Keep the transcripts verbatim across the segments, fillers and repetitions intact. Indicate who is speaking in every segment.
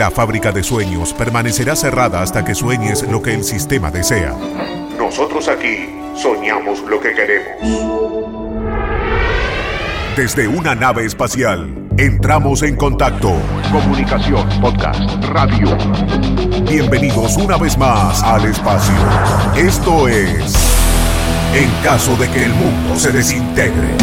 Speaker 1: La fábrica de sueños permanecerá cerrada hasta que sueñes lo que el sistema desea. Nosotros aquí soñamos lo que queremos. Desde una nave espacial, entramos en contacto. Comunicación, podcast, radio. Bienvenidos una vez más al espacio. Esto es En caso de que el mundo se desintegre.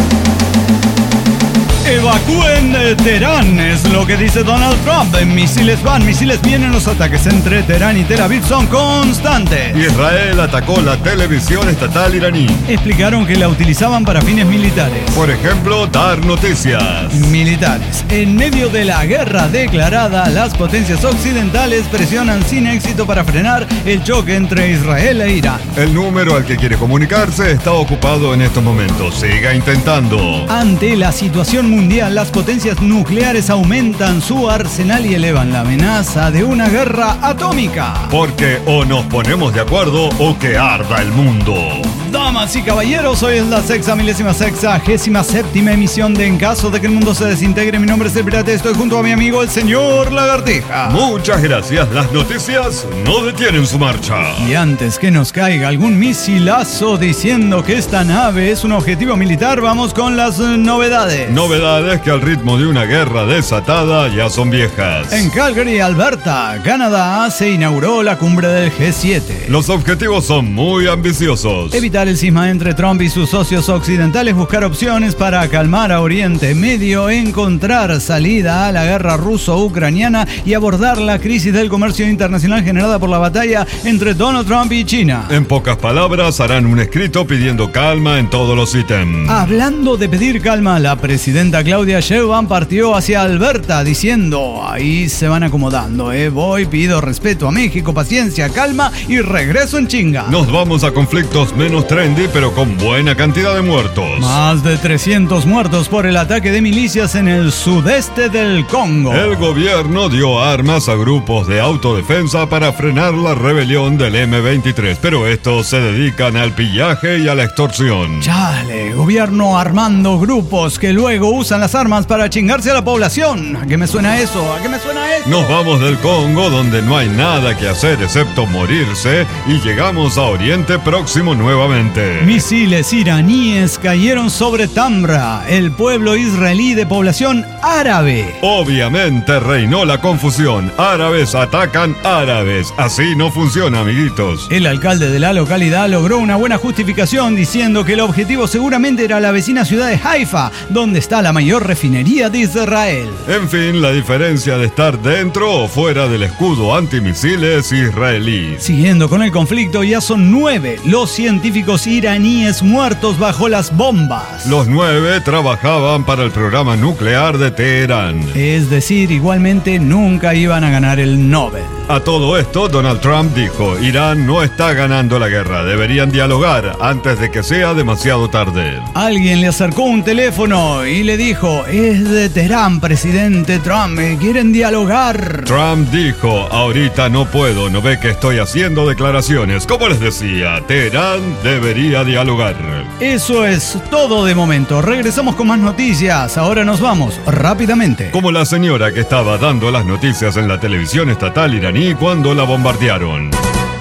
Speaker 2: Evacúen de Teherán, es lo que dice Donald Trump. Misiles van, misiles vienen, los ataques entre Teherán y Tel Aviv son constantes.
Speaker 3: Israel atacó la televisión estatal iraní.
Speaker 2: Explicaron que la utilizaban para fines militares.
Speaker 3: Por ejemplo, dar noticias.
Speaker 2: Militares. En medio de la guerra declarada, las potencias occidentales presionan sin éxito para frenar el choque entre Israel e Irán.
Speaker 3: El número al que quiere comunicarse está ocupado en estos momentos. Siga intentando.
Speaker 2: Ante la situación mundial, Mundial, las potencias nucleares aumentan su arsenal y elevan la amenaza de una guerra atómica.
Speaker 3: Porque o nos ponemos de acuerdo o que arda el mundo.
Speaker 2: Damas y caballeros, hoy es la sexta milésima sexagésima séptima emisión de En caso de que el mundo se desintegre. Mi nombre es el Pirata, estoy junto a mi amigo el señor Lagartija.
Speaker 3: Muchas gracias, las noticias no detienen su marcha.
Speaker 2: Y antes que nos caiga algún misilazo diciendo que esta nave es un objetivo militar, vamos con las novedades.
Speaker 3: Novedades que al ritmo de una guerra desatada ya son viejas.
Speaker 2: En Calgary, Alberta, Canadá, se inauguró la cumbre del G siete.
Speaker 3: Los objetivos son muy ambiciosos.
Speaker 2: Evitar el cisma entre Trump y sus socios occidentales, buscar opciones para calmar a Oriente Medio, encontrar salida a la guerra ruso-ucraniana y abordar la crisis del comercio internacional generada por la batalla entre Donald Trump y China.
Speaker 3: En pocas palabras, harán un escrito pidiendo calma en todos los ítems.
Speaker 2: Hablando de pedir calma, la presidenta Claudia Sheinbaum partió hacia Alberta diciendo: ahí se van acomodando, eh. Voy, pido respeto a México, paciencia, calma y regreso en chinga.
Speaker 3: Nos vamos a conflictos menos trendy, pero con buena cantidad de muertos.
Speaker 2: Más de trescientos muertos por el ataque de milicias en el sudeste del Congo.
Speaker 3: El gobierno dio armas a grupos de autodefensa para frenar la rebelión del eme veintitrés, pero estos se dedican al pillaje y a la extorsión.
Speaker 2: Chale, gobierno armando grupos que luego usan las armas para chingarse a la población. ¿A qué me suena eso? ¿A qué me suena eso?
Speaker 3: Nos vamos del Congo, donde no hay nada que hacer excepto morirse, y llegamos a Oriente Próximo nuevamente.
Speaker 2: Misiles iraníes cayeron sobre Tamra, el pueblo israelí de población árabe.
Speaker 3: Obviamente reinó la confusión. Árabes atacan árabes. Así no funciona, amiguitos.
Speaker 2: El alcalde de la localidad logró una buena justificación diciendo que el objetivo seguramente era la vecina ciudad de Haifa, donde está la mayor refinería de Israel.
Speaker 3: En fin, la diferencia de estar dentro o fuera del escudo antimisiles israelí.
Speaker 2: Siguiendo con el conflicto, ya son nueve los científicos iraníes muertos bajo las bombas.
Speaker 3: Los nueve trabajaban para el programa nuclear de Teherán.
Speaker 2: Es decir, igualmente nunca iban a ganar el Nobel.
Speaker 3: A todo esto, Donald Trump dijo: Irán no está ganando la guerra, deberían dialogar antes de que sea demasiado tarde.
Speaker 2: Alguien le acercó un teléfono y le dijo: es de Teherán, presidente Trump, ¿quieren dialogar?
Speaker 3: Trump dijo: ahorita no puedo, no ve que estoy haciendo declaraciones. Como les decía, Teherán debería dialogar.
Speaker 2: Eso es todo de momento. Regresamos con más noticias. Ahora nos vamos rápidamente.
Speaker 3: Como la señora que estaba dando las noticias en la televisión estatal iraní cuando la bombardearon.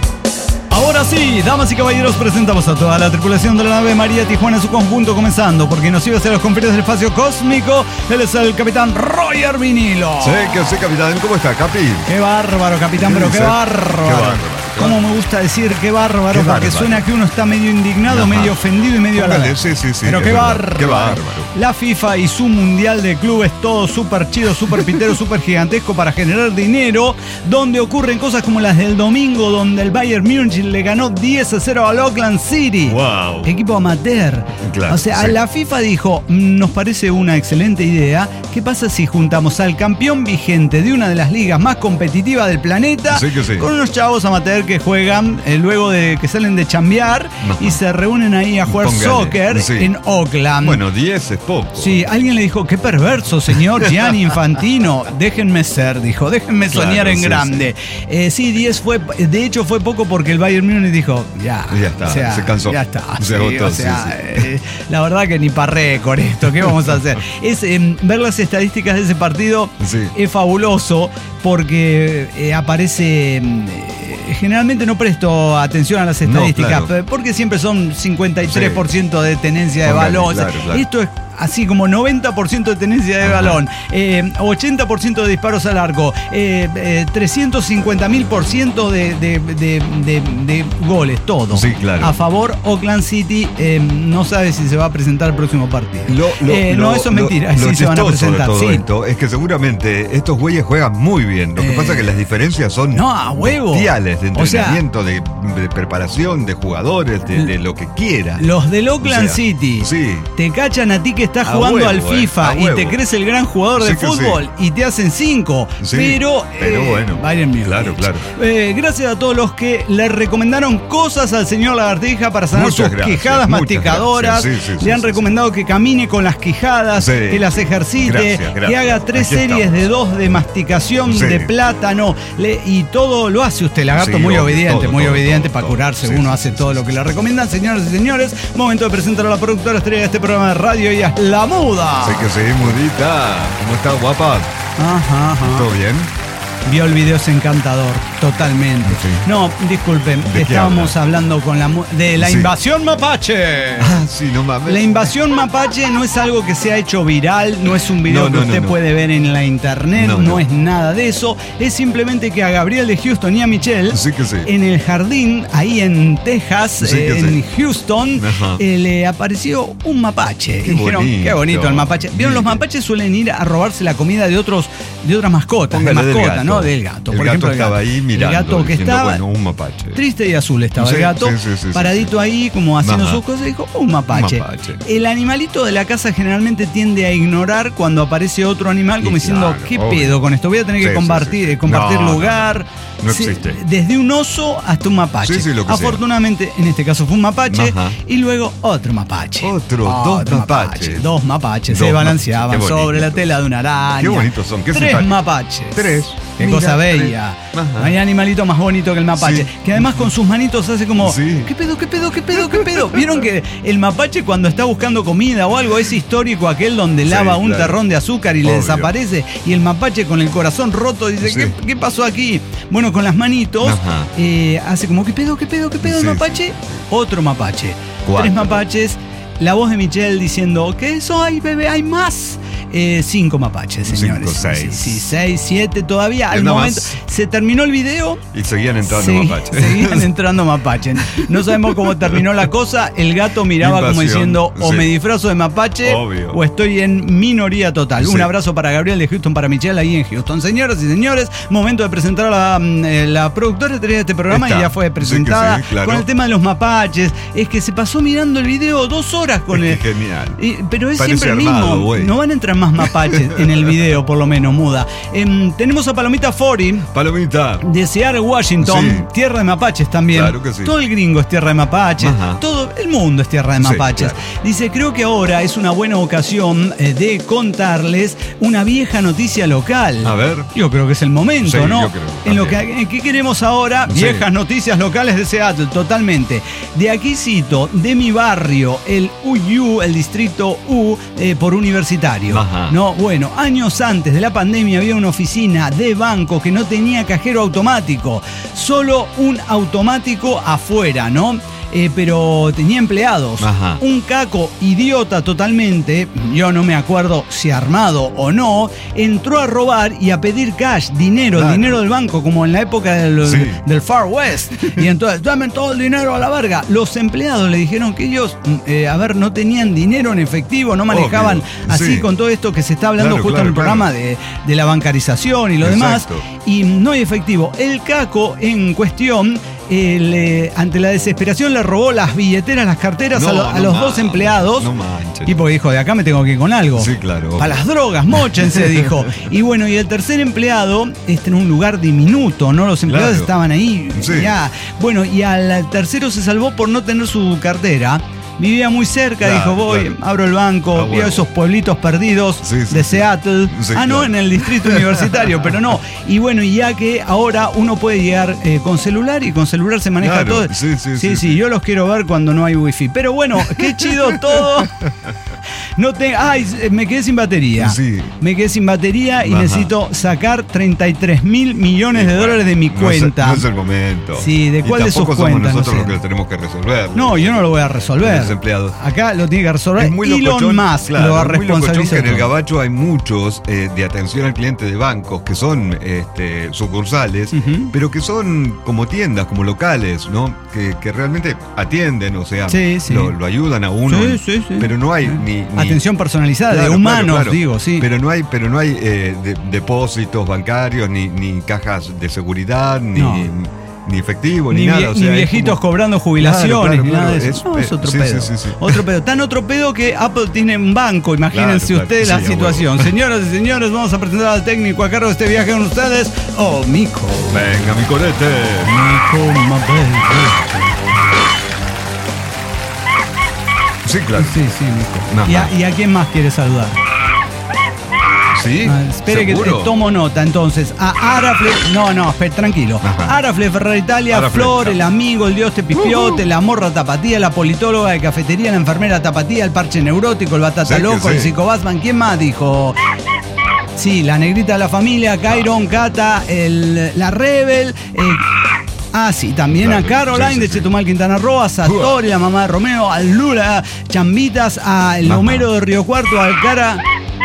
Speaker 2: Ahora sí, damas y caballeros, presentamos a toda la tripulación de la nave María Tijuana en su conjunto, comenzando porque nos iba hacia los confines del espacio cósmico. Él es el capitán Roger Vinilo.
Speaker 3: Sí, que sí, capitán. ¿Cómo está, capi?
Speaker 2: Qué bárbaro, capitán, pero qué bárbaro.
Speaker 3: Qué bárbaro.
Speaker 2: Cómo me gusta decir qué bárbaro,
Speaker 3: qué
Speaker 2: porque
Speaker 3: bárbaro.
Speaker 2: Suena que uno está medio indignado,
Speaker 3: Ajá.
Speaker 2: medio ofendido y medio
Speaker 3: Póngale,
Speaker 2: halagado.
Speaker 3: sí, sí, sí.
Speaker 2: Pero qué
Speaker 3: verdad.
Speaker 2: bárbaro.
Speaker 3: Qué bárbaro.
Speaker 2: La FIFA y su mundial de clubes, todo súper chido, súper pitero, súper gigantesco para generar dinero, donde ocurren cosas como las del domingo, donde el Bayern Múnich le ganó diez a cero al Auckland City.
Speaker 3: Wow.
Speaker 2: Equipo amateur.
Speaker 3: Claro,
Speaker 2: o sea,
Speaker 3: sí.
Speaker 2: la FIFA dijo: nos parece una excelente idea. ¿Qué pasa si juntamos al campeón vigente de una de las ligas más competitivas del planeta
Speaker 3: Sí que sí.
Speaker 2: con unos chavos amateur que juegan eh, luego de que salen de chambear
Speaker 3: Ajá.
Speaker 2: y se reúnen ahí a jugar
Speaker 3: Póngale,
Speaker 2: soccer
Speaker 3: sí.
Speaker 2: en Oakland.
Speaker 3: Bueno, diez es poco.
Speaker 2: Sí, alguien le dijo, qué perverso, señor Gianni Infantino. Déjenme ser, dijo, déjenme
Speaker 3: Claro,
Speaker 2: soñar en
Speaker 3: sí,
Speaker 2: grande. Sí, eh, sí diez fue, de hecho fue poco porque el Bayern Múnich dijo, ya,
Speaker 3: Ya está,
Speaker 2: o sea,
Speaker 3: se cansó.
Speaker 2: Ya está,
Speaker 3: Se
Speaker 2: sí,
Speaker 3: agotó,
Speaker 2: o sea,
Speaker 3: sí, sí.
Speaker 2: eh, la verdad que ni parré con esto, ¿qué vamos a hacer? Es eh, ver las estadísticas de ese partido
Speaker 3: Sí.
Speaker 2: es fabuloso porque eh, aparece... eh, generalmente no presto atención a las estadísticas,
Speaker 3: No, claro.
Speaker 2: porque siempre son cincuenta y tres por ciento de tenencia de
Speaker 3: Póngale,
Speaker 2: balón.
Speaker 3: claro, claro.
Speaker 2: Esto es así como noventa por ciento de tenencia de
Speaker 3: Ajá.
Speaker 2: balón, eh, ochenta por ciento de disparos al arco, eh, eh, trescientos cincuenta mil por ciento de, de, de, de, de goles, todo.
Speaker 3: Sí, claro.
Speaker 2: A favor, Oakland City eh, no sabe si se va a presentar el próximo partido.
Speaker 3: Lo, lo,
Speaker 2: Eh,
Speaker 3: lo-
Speaker 2: no, eso es
Speaker 3: lo-
Speaker 2: mentira,
Speaker 3: lo
Speaker 2: sí se van a
Speaker 3: chistoso
Speaker 2: presentar.
Speaker 3: de todo
Speaker 2: Sí.
Speaker 3: esto es que seguramente estos güeyes juegan muy bien. Lo que
Speaker 2: Eh,
Speaker 3: pasa es que las diferencias son
Speaker 2: no, a huevo.
Speaker 3: bestiales de
Speaker 2: O sea,
Speaker 3: entrenamiento, de, de preparación, de jugadores, de, de lo que quiera.
Speaker 2: Los del Oakland
Speaker 3: O sea,
Speaker 2: City
Speaker 3: sí.
Speaker 2: te cachan a ti que estás
Speaker 3: A
Speaker 2: jugando
Speaker 3: huevo,
Speaker 2: al
Speaker 3: eh,
Speaker 2: FIFA
Speaker 3: a
Speaker 2: y
Speaker 3: huevo.
Speaker 2: te crees el gran jugador
Speaker 3: Sí
Speaker 2: de
Speaker 3: que
Speaker 2: fútbol y te hacen cinco.
Speaker 3: Sí,
Speaker 2: pero,
Speaker 3: pero
Speaker 2: eh,
Speaker 3: bueno,
Speaker 2: Bayern Múnich.
Speaker 3: claro, claro.
Speaker 2: Eh, gracias a todos los que le recomendaron cosas al señor Lagartija para sanar
Speaker 3: Muchas
Speaker 2: sus
Speaker 3: gracias,
Speaker 2: quejadas
Speaker 3: muchas
Speaker 2: masticadoras.
Speaker 3: gracias. Sí, sí, sí,
Speaker 2: le han
Speaker 3: sí,
Speaker 2: recomendado que camine con las quijadas,
Speaker 3: Sí.
Speaker 2: que las ejercite,
Speaker 3: Gracias,
Speaker 2: que
Speaker 3: gracias.
Speaker 2: haga tres
Speaker 3: Aquí
Speaker 2: series
Speaker 3: estamos.
Speaker 2: de dos de masticación
Speaker 3: Sí.
Speaker 2: de plátano. Le- y todo lo hace usted, Lagarto,
Speaker 3: Sí,
Speaker 2: muy
Speaker 3: obvio,
Speaker 2: obediente,
Speaker 3: todo,
Speaker 2: muy
Speaker 3: todo,
Speaker 2: obediente
Speaker 3: todo,
Speaker 2: para
Speaker 3: todo.
Speaker 2: curarse.
Speaker 3: Sí,
Speaker 2: Uno
Speaker 3: sí,
Speaker 2: hace
Speaker 3: sí,
Speaker 2: todo
Speaker 3: sí,
Speaker 2: lo que
Speaker 3: sí.
Speaker 2: le recomiendan. Señoras y señores, momento de presentar a la productora estrella de este programa de radio. Ella es La Muda.
Speaker 3: Sé que sí, mudita. ¿Cómo estás, guapa?
Speaker 2: Ajá, ajá.
Speaker 3: ¿Todo bien?
Speaker 2: Vio el video, es encantador, totalmente.
Speaker 3: Sí.
Speaker 2: No, disculpen,
Speaker 3: qué
Speaker 2: estábamos
Speaker 3: habla?
Speaker 2: hablando con la mu- de la
Speaker 3: Sí.
Speaker 2: invasión mapache.
Speaker 3: Ah, sí, no mames.
Speaker 2: La invasión mapache no es algo que se ha hecho viral, no es un video
Speaker 3: No, no,
Speaker 2: que usted
Speaker 3: no, no.
Speaker 2: puede ver en la internet, no,
Speaker 3: No, no.
Speaker 2: es nada de eso. Es simplemente que a Gabriel de Houston y a Michelle,
Speaker 3: Sí que sí.
Speaker 2: en el jardín, ahí en Texas,
Speaker 3: Sí que
Speaker 2: eh, en
Speaker 3: sí.
Speaker 2: Houston,
Speaker 3: Ajá.
Speaker 2: eh, le apareció un mapache.
Speaker 3: Qué
Speaker 2: Y dijeron,
Speaker 3: bonito.
Speaker 2: qué bonito el mapache. ¿Vieron? Los
Speaker 3: Mira.
Speaker 2: mapaches suelen ir a robarse la comida de otros, de otras mascotas,
Speaker 3: Póngale
Speaker 2: de
Speaker 3: del
Speaker 2: mascota,
Speaker 3: gato.
Speaker 2: ¿no? Del gato.
Speaker 3: El
Speaker 2: Por
Speaker 3: gato
Speaker 2: ejemplo, el
Speaker 3: estaba ahí mirando,
Speaker 2: El gato que
Speaker 3: diciendo,
Speaker 2: estaba
Speaker 3: bueno, un mapache.
Speaker 2: triste y azul estaba
Speaker 3: Sí,
Speaker 2: el gato,
Speaker 3: sí, sí, sí,
Speaker 2: paradito
Speaker 3: sí.
Speaker 2: ahí como haciendo
Speaker 3: Ajá.
Speaker 2: sus cosas, y dijo, un mapache.
Speaker 3: Mapache.
Speaker 2: El animalito de la casa generalmente tiende a ignorar cuando aparece otro animal, como
Speaker 3: Y
Speaker 2: diciendo,
Speaker 3: claro,
Speaker 2: ¿qué
Speaker 3: obvio.
Speaker 2: pedo con esto? Voy a tener que
Speaker 3: Sí, sí,
Speaker 2: compartir,
Speaker 3: sí, sí.
Speaker 2: compartir
Speaker 3: No, no,
Speaker 2: lugar.
Speaker 3: no. No
Speaker 2: Sí,
Speaker 3: existe.
Speaker 2: desde un oso hasta un mapache.
Speaker 3: Sí, sí, lo que sea.
Speaker 2: Afortunadamente, en este caso fue un mapache
Speaker 3: Ajá.
Speaker 2: y luego otro mapache.
Speaker 3: Otro, dos mapaches.
Speaker 2: Dos mapaches
Speaker 3: Dos
Speaker 2: se balanceaban
Speaker 3: mapaches, qué
Speaker 2: sobre la
Speaker 3: bonitos.
Speaker 2: tela de una araña.
Speaker 3: Qué bonitos son, qué
Speaker 2: Tres
Speaker 3: simpáticos.
Speaker 2: mapaches.
Speaker 3: Tres.
Speaker 2: Qué
Speaker 3: Mira,
Speaker 2: cosa
Speaker 3: tres.
Speaker 2: bella.
Speaker 3: Ajá.
Speaker 2: No hay animalito más bonito que el mapache.
Speaker 3: Sí.
Speaker 2: Que además con sus manitos hace como,
Speaker 3: Sí.
Speaker 2: ¿qué pedo, qué pedo, qué pedo, qué pedo? ¿Vieron que el mapache cuando está buscando comida o algo es histórico aquel donde
Speaker 3: Sí,
Speaker 2: lava un
Speaker 3: claro.
Speaker 2: terrón de azúcar y le
Speaker 3: Obvio.
Speaker 2: desaparece? Y el mapache con el corazón roto dice,
Speaker 3: Sí.
Speaker 2: ¿qué, qué pasó aquí? Bueno, con las manitos
Speaker 3: Ajá.
Speaker 2: eh, hace como, ¿qué pedo, qué pedo, qué pedo
Speaker 3: Sí,
Speaker 2: el mapache? Otro mapache.
Speaker 3: Cuatro.
Speaker 2: Tres mapaches. La voz de Michelle diciendo, ¿qué eso hay, bebé? ¿Hay más? Eh, cinco mapaches, señores.
Speaker 3: Cinco, seis.
Speaker 2: Sí, sí, seis, siete todavía. Al
Speaker 3: Una
Speaker 2: momento.
Speaker 3: más.
Speaker 2: Se terminó el video.
Speaker 3: Y seguían entrando
Speaker 2: segui-
Speaker 3: mapaches.
Speaker 2: Seguían entrando mapaches. No sabemos cómo terminó la cosa. El gato miraba como
Speaker 3: Invasión,
Speaker 2: diciendo, o
Speaker 3: sí.
Speaker 2: me disfrazo de mapache
Speaker 3: Obvio.
Speaker 2: o estoy en minoría total.
Speaker 3: Sí.
Speaker 2: Un abrazo para Gabriel de Houston, para Michelle ahí en Houston. Señoras y señores, momento de presentar a la, mm, eh, la productora de este programa
Speaker 3: Está.
Speaker 2: y ya fue
Speaker 3: Sí que
Speaker 2: presentada
Speaker 3: sí, claro.
Speaker 2: con el tema de los mapaches. Es que se pasó mirando el video dos horas con
Speaker 3: Es
Speaker 2: el.
Speaker 3: que genial.
Speaker 2: Y- pero es
Speaker 3: Parece
Speaker 2: siempre el
Speaker 3: armado,
Speaker 2: mismo.
Speaker 3: güey.
Speaker 2: No van a entrar más mapaches en el video, por lo menos, muda. Em, tenemos a Palomita Fori
Speaker 3: Palomita.
Speaker 2: de Seattle, Washington,
Speaker 3: Sí.
Speaker 2: tierra de mapaches también.
Speaker 3: Claro que sí.
Speaker 2: Todo el gringo es tierra de mapaches.
Speaker 3: Ajá.
Speaker 2: Todo el mundo es tierra de
Speaker 3: Sí,
Speaker 2: mapaches.
Speaker 3: claro.
Speaker 2: Dice, creo que ahora es una buena ocasión eh, de contarles una vieja noticia local.
Speaker 3: A ver.
Speaker 2: Yo creo que es el momento,
Speaker 3: Sí,
Speaker 2: ¿no?
Speaker 3: yo creo
Speaker 2: en lo que,
Speaker 3: también.
Speaker 2: en ¿qué queremos ahora?
Speaker 3: Sí.
Speaker 2: Viejas noticias locales de Seattle, totalmente. De aquí cito, de mi barrio, el U U, el distrito U, eh, por universitario.
Speaker 3: Ajá.
Speaker 2: No, bueno, años antes de la pandemia había una oficina de banco que no tenía cajero automático, solo un automático afuera, ¿no? Eh, pero tenía empleados.
Speaker 3: Ajá.
Speaker 2: Un caco idiota totalmente, yo no me acuerdo si armado o no, entró a robar y a pedir cash, dinero,
Speaker 3: Claro.
Speaker 2: el dinero del banco, como en la época del,
Speaker 3: Sí.
Speaker 2: del Far West. Y entonces, dame todo el dinero a la verga. Los empleados le dijeron que ellos, eh, a ver, no tenían dinero en efectivo, no manejaban
Speaker 3: Obvio.
Speaker 2: así
Speaker 3: Sí.
Speaker 2: con todo esto que se está hablando
Speaker 3: Claro,
Speaker 2: justo
Speaker 3: claro,
Speaker 2: en el
Speaker 3: claro.
Speaker 2: programa de, de la bancarización y lo
Speaker 3: Exacto.
Speaker 2: demás. Y no hay efectivo. El caco en cuestión el, eh, ante la desesperación le robó las billeteras, las carteras
Speaker 3: No,
Speaker 2: a, lo-
Speaker 3: no
Speaker 2: a los
Speaker 3: manches,
Speaker 2: dos empleados.
Speaker 3: no manches.
Speaker 2: Y porque dijo, de acá me tengo que ir con algo.
Speaker 3: Sí, claro.
Speaker 2: Para las drogas, móchense, dijo. Y bueno, y el tercer empleado, este en un lugar diminuto, ¿no? Los empleados
Speaker 3: Claro.
Speaker 2: estaban ahí.
Speaker 3: Sí.
Speaker 2: Ya. Bueno, y al tercero se salvó por no tener su cartera. Vivía muy cerca,
Speaker 3: Claro,
Speaker 2: dijo, voy,
Speaker 3: claro.
Speaker 2: abro el banco,
Speaker 3: Ah,
Speaker 2: veo
Speaker 3: bueno.
Speaker 2: esos pueblitos perdidos
Speaker 3: Sí, sí,
Speaker 2: de
Speaker 3: sí.
Speaker 2: Seattle.
Speaker 3: Sí,
Speaker 2: ah, no,
Speaker 3: claro.
Speaker 2: en el distrito universitario, pero no. Y bueno, y ya que ahora uno puede llegar eh, con celular y con celular se maneja
Speaker 3: Claro,
Speaker 2: todo.
Speaker 3: sí, sí,
Speaker 2: sí,
Speaker 3: sí,
Speaker 2: sí,
Speaker 3: sí.
Speaker 2: yo los quiero ver cuando no hay wifi. Pero bueno, qué chido todo. No te, ay, me quedé sin batería.
Speaker 3: Sí.
Speaker 2: Me quedé sin batería y
Speaker 3: Ajá.
Speaker 2: necesito sacar treinta y tres mil millones de dólares de mi
Speaker 3: No es-
Speaker 2: cuenta.
Speaker 3: No es, el momento.
Speaker 2: Sí, ¿de
Speaker 3: Y
Speaker 2: cuál de sus
Speaker 3: tampoco somos
Speaker 2: cuentas? No
Speaker 3: nosotros
Speaker 2: sé.
Speaker 3: los que lo tenemos que resolver.
Speaker 2: No, yo no lo voy a resolver.
Speaker 3: Los empleados.
Speaker 2: Acá lo tiene que resolver
Speaker 3: Es muy
Speaker 2: Elon
Speaker 3: locochón,
Speaker 2: Musk,
Speaker 3: claro,
Speaker 2: lo va a
Speaker 3: es muy locochón
Speaker 2: responsabilizar.
Speaker 3: que en el
Speaker 2: todo.
Speaker 3: Gabacho hay muchos eh, de atención al cliente de bancos que son este, sucursales,
Speaker 2: Ujú.
Speaker 3: pero que son como tiendas, como locales, ¿no? Que, que realmente atienden, o sea,
Speaker 2: Sí, sí.
Speaker 3: Lo, lo ayudan a uno.
Speaker 2: Sí, sí, sí.
Speaker 3: Pero no hay ni, ni-
Speaker 2: Atención personalizada,
Speaker 3: Claro,
Speaker 2: de
Speaker 3: claro,
Speaker 2: humanos,
Speaker 3: claro.
Speaker 2: digo, sí.
Speaker 3: Pero no hay, pero no hay eh, de- depósitos bancarios, ni, ni cajas de seguridad, ni,
Speaker 2: No.
Speaker 3: ni efectivo, ni,
Speaker 2: Ni,
Speaker 3: nada.
Speaker 2: vie-
Speaker 3: o
Speaker 2: ni
Speaker 3: sea, es
Speaker 2: viejitos
Speaker 3: como-
Speaker 2: cobrando jubilaciones,
Speaker 3: Claro, claro,
Speaker 2: ni nada de
Speaker 3: claro,
Speaker 2: eso.
Speaker 3: es-
Speaker 2: No, es
Speaker 3: es-
Speaker 2: otro
Speaker 3: sí,
Speaker 2: pedo.
Speaker 3: sí, sí, sí.
Speaker 2: Otro pedo. Tan otro pedo que Apple tiene un banco, imagínense
Speaker 3: Claro,
Speaker 2: ustedes
Speaker 3: claro,
Speaker 2: la
Speaker 3: sí, a
Speaker 2: situación.
Speaker 3: huevo.
Speaker 2: Señoras y señores, vamos a presentar al técnico a cargo de este viaje con ustedes. Oh, Mico.
Speaker 3: Venga, mi corete.
Speaker 2: Mico Mabel.
Speaker 3: Sí, claro.
Speaker 2: Sí, sí, Mico.
Speaker 3: Ajá.
Speaker 2: ¿Y a, y a quién más quiere saludar?
Speaker 3: Sí,
Speaker 2: Ah, espere que
Speaker 3: ¿seguro?
Speaker 2: eh, tomo nota entonces. A Arafle, no, no, espere, tranquilo.
Speaker 3: Ajá.
Speaker 2: Arafle, Ferrari Italia,
Speaker 3: Arafle,
Speaker 2: Flor,
Speaker 3: chao.
Speaker 2: el amigo, el dios te pipiote, la morra tapatía, la politóloga de cafetería, la enfermera tapatía, el parche neurótico, el batata
Speaker 3: Sí, que
Speaker 2: loco, el
Speaker 3: sí.
Speaker 2: psico Batman. ¿Quién más dijo? Sí, la negrita de la familia, Cairon, Cata, el, la Rebel. eh, Ah, sí, también
Speaker 3: Claro,
Speaker 2: a Caroline
Speaker 3: sí, sí,
Speaker 2: de
Speaker 3: sí.
Speaker 2: Chetumal, Quintana Roo, a Satori, la mamá de Romeo, al Lula, Chambitas, a el
Speaker 3: Ajá.
Speaker 2: Homero de Río Cuarto, al Cara,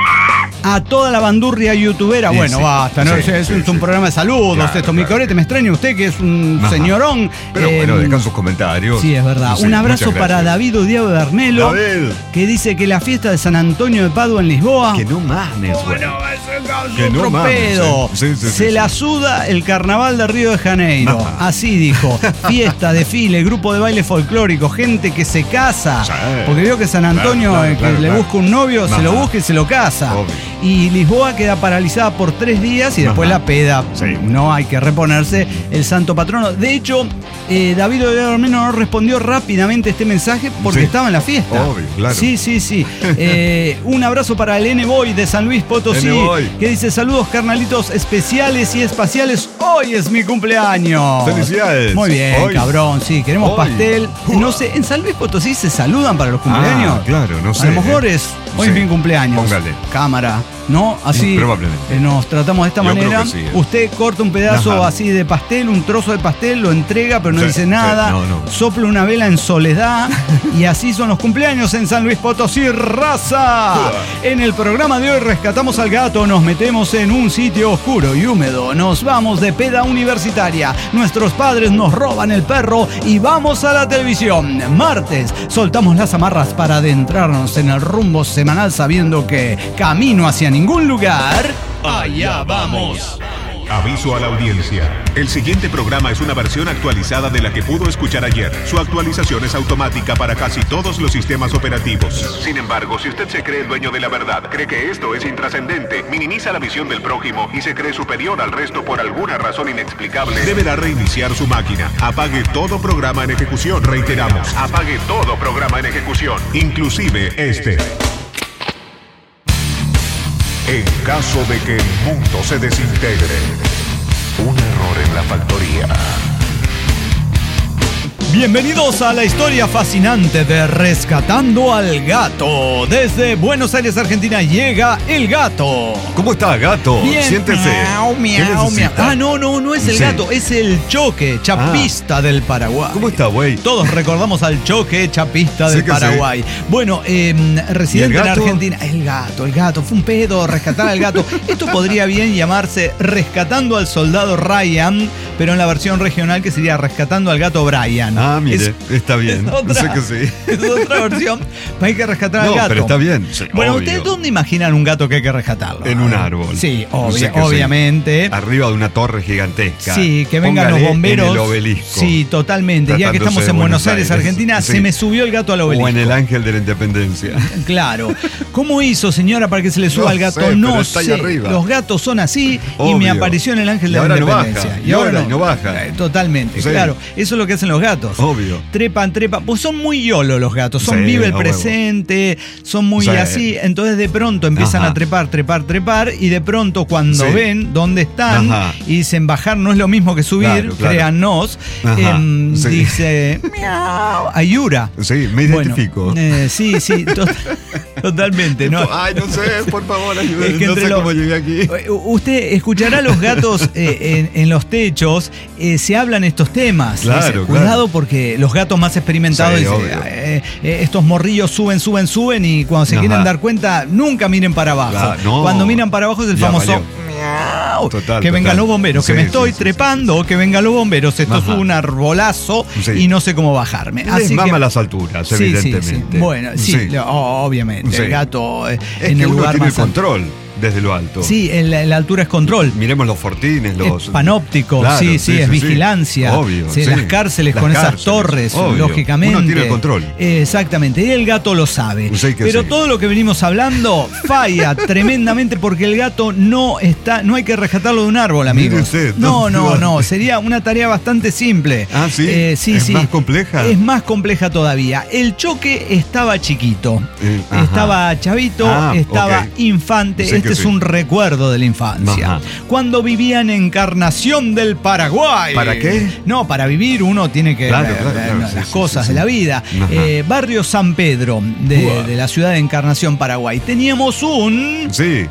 Speaker 2: a toda la bandurria youtubera.
Speaker 3: Sí,
Speaker 2: bueno,
Speaker 3: sí.
Speaker 2: basta, ¿no?
Speaker 3: Sí,
Speaker 2: es, es
Speaker 3: sí,
Speaker 2: un,
Speaker 3: sí.
Speaker 2: un programa de saludos,
Speaker 3: Claro,
Speaker 2: esto. Mi
Speaker 3: claro.
Speaker 2: corete, me extraña usted que es un
Speaker 3: Ajá.
Speaker 2: señorón.
Speaker 3: Pero
Speaker 2: eh,
Speaker 3: bueno, dejan sus comentarios.
Speaker 2: Sí, es verdad.
Speaker 3: Sí,
Speaker 2: Un abrazo
Speaker 3: muchas
Speaker 2: para
Speaker 3: gracias.
Speaker 2: David Odiado de Arnelo,
Speaker 3: David.
Speaker 2: que dice que la fiesta de San Antonio de Padua en Lisboa.
Speaker 3: Que no mames, güey. Que
Speaker 2: Otro
Speaker 3: no mames,
Speaker 2: pedo.
Speaker 3: eh. Sí, sí,
Speaker 2: Se
Speaker 3: sí,
Speaker 2: la
Speaker 3: sí.
Speaker 2: suda el carnaval de Río de Janeiro.
Speaker 3: Ajá.
Speaker 2: Así dijo. Fiesta, desfile, grupo de baile folclórico, gente que se casa.
Speaker 3: Sí.
Speaker 2: Porque vio que San Antonio,
Speaker 3: Claro, claro,
Speaker 2: eh, que
Speaker 3: claro,
Speaker 2: le
Speaker 3: claro.
Speaker 2: busca un novio, se
Speaker 3: Ajá.
Speaker 2: lo busca y se lo casa.
Speaker 3: Obvio.
Speaker 2: Y Lisboa queda paralizada por tres días y después
Speaker 3: Ajá.
Speaker 2: la peda.
Speaker 3: Sí.
Speaker 2: No hay que reponerse el santo patrono. De hecho, eh, David Odiado no respondió rápidamente este mensaje porque
Speaker 3: Sí.
Speaker 2: estaba en la fiesta.
Speaker 3: Obvio, claro.
Speaker 2: Sí, sí, sí. Eh, un abrazo para el N-Boy de San Luis Potosí,
Speaker 3: N-Boy.
Speaker 2: que dice saludos carnalitos especiales y espaciales. Hoy es mi cumpleaños.
Speaker 3: Felicidades.
Speaker 2: Muy bien,
Speaker 3: Hoy.
Speaker 2: cabrón. Sí, queremos
Speaker 3: Hoy.
Speaker 2: pastel. No sé, en San Luis Potosí se saludan para los cumpleaños.
Speaker 3: Ah, claro, no sé.
Speaker 2: A lo mejor
Speaker 3: eh.
Speaker 2: es hoy
Speaker 3: Sí.
Speaker 2: es mi cumpleaños.
Speaker 3: Póngale.
Speaker 2: Cámara, ¿no? Así
Speaker 3: Sí, probablemente.
Speaker 2: eh, nos tratamos de esta
Speaker 3: Yo creo
Speaker 2: manera.
Speaker 3: que sí, eh.
Speaker 2: Usted corta un pedazo
Speaker 3: Ajá.
Speaker 2: así de pastel, un trozo de pastel, lo entrega, pero no
Speaker 3: Sí,
Speaker 2: dice
Speaker 3: sí,
Speaker 2: nada.
Speaker 3: no, no.
Speaker 2: Sopla una vela en soledad. Y así son los cumpleaños en San Luis Potosí, raza. En el programa de hoy rescatamos al gato, nos metemos en un sitio oscuro y húmedo. Nos vamos de peda universitaria. Nuestros padres nos roban el perro y vamos a la televisión. Martes, soltamos las amarras para adentrarnos en el rumbo semanal sabiendo que camino hacia ningún lugar. Allá vamos.
Speaker 1: Aviso a la audiencia. El siguiente programa es una versión actualizada de la que pudo escuchar ayer. Su actualización es automática para casi todos los sistemas operativos. Sin embargo, si usted se cree el dueño de la verdad, cree que esto es intrascendente, minimiza la visión del prójimo y se cree superior al resto por alguna razón inexplicable, deberá reiniciar su máquina. Apague todo programa en ejecución. Reiteramos, apague todo programa en ejecución, inclusive este. En caso de que el mundo se desintegre, un error en la factoría.
Speaker 2: Bienvenidos a la historia fascinante de Rescatando al Gato. Desde Buenos Aires, Argentina, llega el gato.
Speaker 3: ¿Cómo está, gato?
Speaker 2: Bien.
Speaker 3: Siéntese.
Speaker 2: Miau,
Speaker 3: ¿Qué
Speaker 2: miau, miau.
Speaker 3: necesita?
Speaker 2: Ah, no, no, no es el
Speaker 3: Sí.
Speaker 2: gato, es el Choque, chapista del Paraguay.
Speaker 3: ¿Cómo está, güey?
Speaker 2: Todos recordamos al Choque, chapista
Speaker 3: Sí
Speaker 2: del
Speaker 3: que
Speaker 2: Paraguay. Bueno, eh, residente
Speaker 3: ¿Y el
Speaker 2: en
Speaker 3: gato?
Speaker 2: Argentina. El gato, el gato, fue un pedo rescatar al gato. Esto podría bien llamarse Rescatando al Soldado Ryan, pero en la versión regional que sería Rescatando al Gato Brian.
Speaker 3: Ah, mire,
Speaker 2: es,
Speaker 3: está bien.
Speaker 2: Es otra,
Speaker 3: sé que sí.
Speaker 2: Es otra versión. Hay que rescatar
Speaker 3: no,
Speaker 2: al gato.
Speaker 3: Pero está bien. Sí,
Speaker 2: bueno,
Speaker 3: obvio.
Speaker 2: ¿ustedes dónde imaginan un gato que hay que rescatarlo?
Speaker 3: En un árbol.
Speaker 2: Sí, obvio,
Speaker 3: sé que
Speaker 2: obviamente.
Speaker 3: Sí. Arriba de una torre gigantesca.
Speaker 2: Sí, que vengan
Speaker 3: Póngale
Speaker 2: los bomberos.
Speaker 3: En el obelisco.
Speaker 2: Sí, totalmente. Ya que estamos en Buenos Aires, Aires Argentina,
Speaker 3: sí.
Speaker 2: se me subió el gato al obelisco.
Speaker 3: O en el Ángel de la Independencia.
Speaker 2: Claro. ¿Cómo hizo, señora, para que se le suba
Speaker 3: no
Speaker 2: al gato?
Speaker 3: Sé,
Speaker 2: no
Speaker 3: está
Speaker 2: sé.
Speaker 3: Ahí arriba.
Speaker 2: Los gatos son así
Speaker 3: Obvio.
Speaker 2: y me apareció en el Ángel
Speaker 3: y
Speaker 2: de la
Speaker 3: ahora
Speaker 2: Independencia.
Speaker 3: No baja. Y, y ahora no, no baja.
Speaker 2: Eh, totalmente, sí. Claro. Eso es lo que hacen los gatos.
Speaker 3: Obvio.
Speaker 2: Trepan, trepan. Pues son muy yolo los gatos. Son
Speaker 3: sí,
Speaker 2: vive el
Speaker 3: a
Speaker 2: presente.
Speaker 3: Huevo.
Speaker 2: Son muy
Speaker 3: sí.
Speaker 2: así. Entonces de pronto empiezan Ajá. a trepar, trepar, trepar. Y de pronto cuando sí. ven dónde están Ajá. y dicen bajar no es lo mismo que subir, claro, claro. créannos, eh, sí. dice miau, ayura.
Speaker 3: Sí, me identifico.
Speaker 2: Bueno, eh, sí, sí, to totalmente. ¿No?
Speaker 3: Ay, no sé, por favor, ayúdenme. Es que no sé lo, cómo llegué aquí.
Speaker 2: Usted escuchará a los gatos eh, en, en los techos, eh, se hablan estos temas.
Speaker 3: Claro,
Speaker 2: dice,
Speaker 3: claro.
Speaker 2: Cuidado porque los gatos más experimentados
Speaker 3: sí,
Speaker 2: dicen, eh, eh, estos morrillos suben, suben, suben y cuando se Ajá. quieren dar cuenta, nunca miren para abajo.
Speaker 3: Claro, no.
Speaker 2: Cuando miran para abajo es el
Speaker 3: ya
Speaker 2: famoso...
Speaker 3: Valió. Total,
Speaker 2: que vengan
Speaker 3: total.
Speaker 2: los bomberos,
Speaker 3: sí,
Speaker 2: que me
Speaker 3: sí,
Speaker 2: estoy
Speaker 3: sí,
Speaker 2: trepando,
Speaker 3: sí, sí.
Speaker 2: que vengan los bomberos, esto
Speaker 3: Ajá.
Speaker 2: es un arbolazo
Speaker 3: sí.
Speaker 2: y no sé cómo bajarme.
Speaker 3: Les
Speaker 2: Así
Speaker 3: mama
Speaker 2: que,
Speaker 3: las alturas,
Speaker 2: sí,
Speaker 3: evidentemente.
Speaker 2: Sí, sí. Bueno, sí, sí. Lo, obviamente.
Speaker 3: Sí.
Speaker 2: El gato eh,
Speaker 3: es
Speaker 2: en
Speaker 3: que
Speaker 2: el
Speaker 3: uno
Speaker 2: lugar
Speaker 3: tiene
Speaker 2: más
Speaker 3: el control desde lo alto.
Speaker 2: Sí, en la, en la altura es control.
Speaker 3: Miremos los fortines, los...
Speaker 2: Es panóptico,
Speaker 3: claro,
Speaker 2: sí, sí,
Speaker 3: sí,
Speaker 2: es
Speaker 3: sí,
Speaker 2: vigilancia.
Speaker 3: Sí. Obvio.
Speaker 2: Sí,
Speaker 3: sí.
Speaker 2: Las cárceles
Speaker 3: las
Speaker 2: con
Speaker 3: cárceles,
Speaker 2: esas torres,
Speaker 3: obvio.
Speaker 2: lógicamente.
Speaker 3: Uno tiene el control.
Speaker 2: Eh, exactamente, y el gato lo sabe.
Speaker 3: Sí,
Speaker 2: Pero
Speaker 3: sí.
Speaker 2: todo lo que venimos hablando falla tremendamente porque el gato no está, no hay que rescatarlo de un árbol, amigos.
Speaker 3: Usted,
Speaker 2: no, no, no, sería una tarea bastante simple.
Speaker 3: Ah, sí.
Speaker 2: Eh, sí,
Speaker 3: ¿Es
Speaker 2: sí.
Speaker 3: más compleja?
Speaker 2: Es más compleja todavía. El choque estaba chiquito.
Speaker 3: Eh,
Speaker 2: estaba chavito,
Speaker 3: ah,
Speaker 2: estaba
Speaker 3: okay.
Speaker 2: infante.
Speaker 3: Sí
Speaker 2: este es
Speaker 3: sí.
Speaker 2: un recuerdo de la infancia. Ajá. Cuando vivía en Encarnación del Paraguay.
Speaker 3: ¿Para qué?
Speaker 2: No, para vivir uno tiene que
Speaker 3: claro,
Speaker 2: ver,
Speaker 3: claro,
Speaker 2: ver
Speaker 3: claro,
Speaker 2: las
Speaker 3: sí,
Speaker 2: cosas
Speaker 3: sí, sí.
Speaker 2: de la vida. Eh, barrio San Pedro de, de la ciudad de Encarnación, Paraguay. Teníamos un
Speaker 3: sí.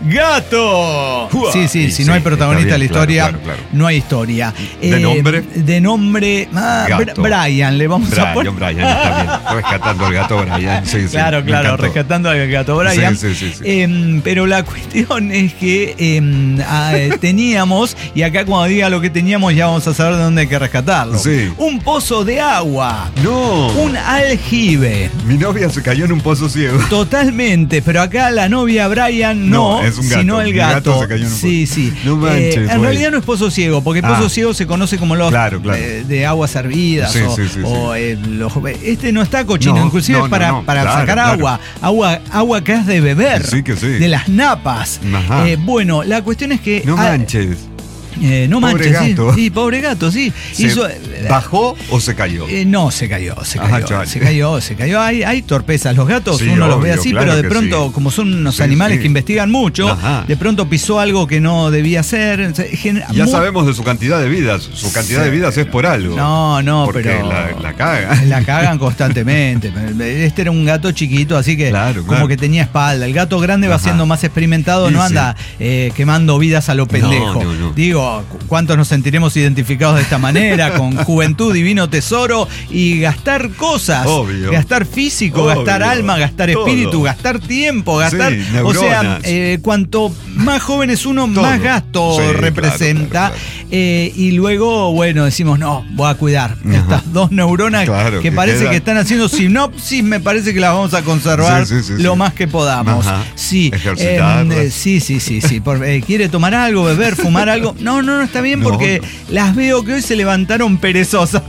Speaker 2: gato.
Speaker 3: Uah.
Speaker 2: Sí, sí,
Speaker 3: y
Speaker 2: si
Speaker 3: sí,
Speaker 2: no hay protagonista de la historia,
Speaker 3: claro, claro, claro.
Speaker 2: no hay historia.
Speaker 3: ¿De
Speaker 2: eh,
Speaker 3: nombre?
Speaker 2: De nombre ah, Brian, le vamos
Speaker 3: Brian,
Speaker 2: a poner.
Speaker 3: Brian, está bien. Rescatando al gato Brian. Sí,
Speaker 2: claro,
Speaker 3: sí,
Speaker 2: claro, rescatando al gato Brian.
Speaker 3: Sí, sí, sí, sí.
Speaker 2: Eh, pero la cuestión es que eh, a, teníamos, y acá cuando diga lo que teníamos ya vamos a saber de dónde hay que rescatarlo.
Speaker 3: Sí.
Speaker 2: Un pozo de agua.
Speaker 3: No.
Speaker 2: Un aljibe.
Speaker 3: Mi novia se cayó en un pozo ciego.
Speaker 2: Totalmente, pero acá la novia Brian no,
Speaker 3: no es un gato.
Speaker 2: sino el gato.
Speaker 3: Mi gato se cayó en un pozo.
Speaker 2: Sí, sí.
Speaker 3: No manches,
Speaker 2: eh, en
Speaker 3: güey.
Speaker 2: realidad no es pozo ciego, porque pozo
Speaker 3: ah.
Speaker 2: ciego se conoce como los
Speaker 3: claro, claro.
Speaker 2: Eh, de aguas hervidas
Speaker 3: sí,
Speaker 2: o,
Speaker 3: sí, sí,
Speaker 2: o
Speaker 3: sí.
Speaker 2: eh, los, este no está cochino,
Speaker 3: no,
Speaker 2: inclusive
Speaker 3: no,
Speaker 2: para,
Speaker 3: no, no.
Speaker 2: para
Speaker 3: claro,
Speaker 2: sacar
Speaker 3: claro.
Speaker 2: agua, agua, agua que has de beber.
Speaker 3: Sí, que sí.
Speaker 2: De las napas. Eh, bueno, la cuestión es que
Speaker 3: no manches.
Speaker 2: Eh, no
Speaker 3: pobre
Speaker 2: manches,
Speaker 3: gato.
Speaker 2: sí, sí, pobre gato, sí.
Speaker 3: ¿Se
Speaker 2: Hizo,
Speaker 3: ¿Bajó o se cayó?
Speaker 2: Eh, no, se cayó, se cayó,
Speaker 3: Ajá,
Speaker 2: se cayó, se cayó. Hay, hay torpezas. Los gatos,
Speaker 3: sí,
Speaker 2: uno
Speaker 3: obvio,
Speaker 2: los ve así,
Speaker 3: claro
Speaker 2: pero de pronto,
Speaker 3: sí.
Speaker 2: como son unos
Speaker 3: sí,
Speaker 2: animales
Speaker 3: sí.
Speaker 2: que investigan mucho, Ajá. de pronto pisó algo que no debía hacer.
Speaker 3: Ya Muy... sabemos de su cantidad de vidas. Su cantidad sí. de vidas es por algo.
Speaker 2: No, no,
Speaker 3: porque
Speaker 2: pero.
Speaker 3: La, la cagan.
Speaker 2: La cagan constantemente. Este era un gato chiquito, así que
Speaker 3: claro,
Speaker 2: como
Speaker 3: claro.
Speaker 2: que tenía espalda. El gato grande va
Speaker 3: Ajá.
Speaker 2: siendo más experimentado,
Speaker 3: sí,
Speaker 2: no anda
Speaker 3: sí.
Speaker 2: eh, quemando vidas a lo pendejo.
Speaker 3: No, no, no.
Speaker 2: Digo, ¿cuántos nos sentiremos identificados de esta manera? Con juventud, divino tesoro y gastar cosas.
Speaker 3: Obvio.
Speaker 2: Gastar físico,
Speaker 3: Obvio.
Speaker 2: gastar alma, gastar
Speaker 3: Todo.
Speaker 2: espíritu, gastar tiempo, gastar.
Speaker 3: Sí,
Speaker 2: o sea, eh, cuanto más joven es uno,
Speaker 3: Todo.
Speaker 2: más gasto
Speaker 3: sí,
Speaker 2: representa.
Speaker 3: Claro, claro, claro.
Speaker 2: Eh, y luego, bueno, decimos, no, voy a cuidar
Speaker 3: Ajá.
Speaker 2: estas dos neuronas
Speaker 3: claro,
Speaker 2: que,
Speaker 3: que
Speaker 2: parece
Speaker 3: queda...
Speaker 2: que están haciendo sinopsis, me parece que las vamos a conservar
Speaker 3: sí, sí, sí,
Speaker 2: lo
Speaker 3: sí.
Speaker 2: más que podamos.
Speaker 3: Ajá.
Speaker 2: Sí,
Speaker 3: eh,
Speaker 2: sí, sí, sí, sí. Por, eh, ¿Quiere tomar algo, beber, fumar algo? No, no, no está bien porque
Speaker 3: no, no.
Speaker 2: las veo que hoy se levantaron perezosas.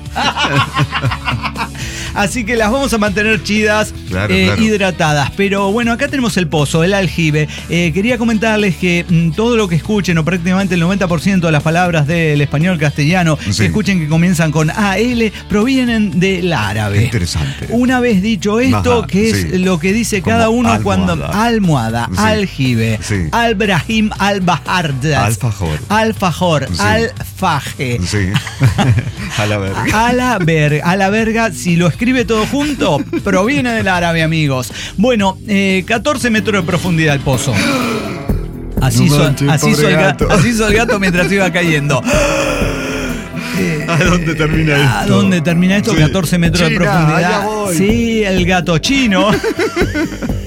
Speaker 2: Así que las vamos a mantener chidas,
Speaker 3: claro,
Speaker 2: eh,
Speaker 3: claro.
Speaker 2: hidratadas. Pero bueno, acá tenemos el pozo, el aljibe. Eh, quería comentarles que mmm, todo lo que escuchen, o prácticamente el noventa por ciento de las palabras del español castellano,
Speaker 3: sí.
Speaker 2: que escuchen que comienzan con A L, provienen del árabe.
Speaker 3: Qué interesante.
Speaker 2: Una vez dicho esto,
Speaker 3: Ajá,
Speaker 2: que es
Speaker 3: sí.
Speaker 2: lo que dice
Speaker 3: Como
Speaker 2: cada uno
Speaker 3: almohada.
Speaker 2: cuando... Almohada,
Speaker 3: sí.
Speaker 2: aljibe,
Speaker 3: sí.
Speaker 2: albrahim, albahardas,
Speaker 3: alfajor,
Speaker 2: alfajor,
Speaker 3: sí.
Speaker 2: alfaje.
Speaker 3: Sí. A la verga.
Speaker 2: A la verga, a la verga, si lo escribe todo junto, proviene del árabe, amigos. Bueno, eh, catorce metros de profundidad el pozo. Así,
Speaker 3: no
Speaker 2: hizo,
Speaker 3: manches,
Speaker 2: así, hizo el gato. así hizo el gato mientras iba cayendo.
Speaker 3: Eh, ¿A dónde termina esto?
Speaker 2: ¿A dónde termina esto? Sí. catorce metros China, de profundidad.
Speaker 3: allá voy.
Speaker 2: Sí, el gato chino.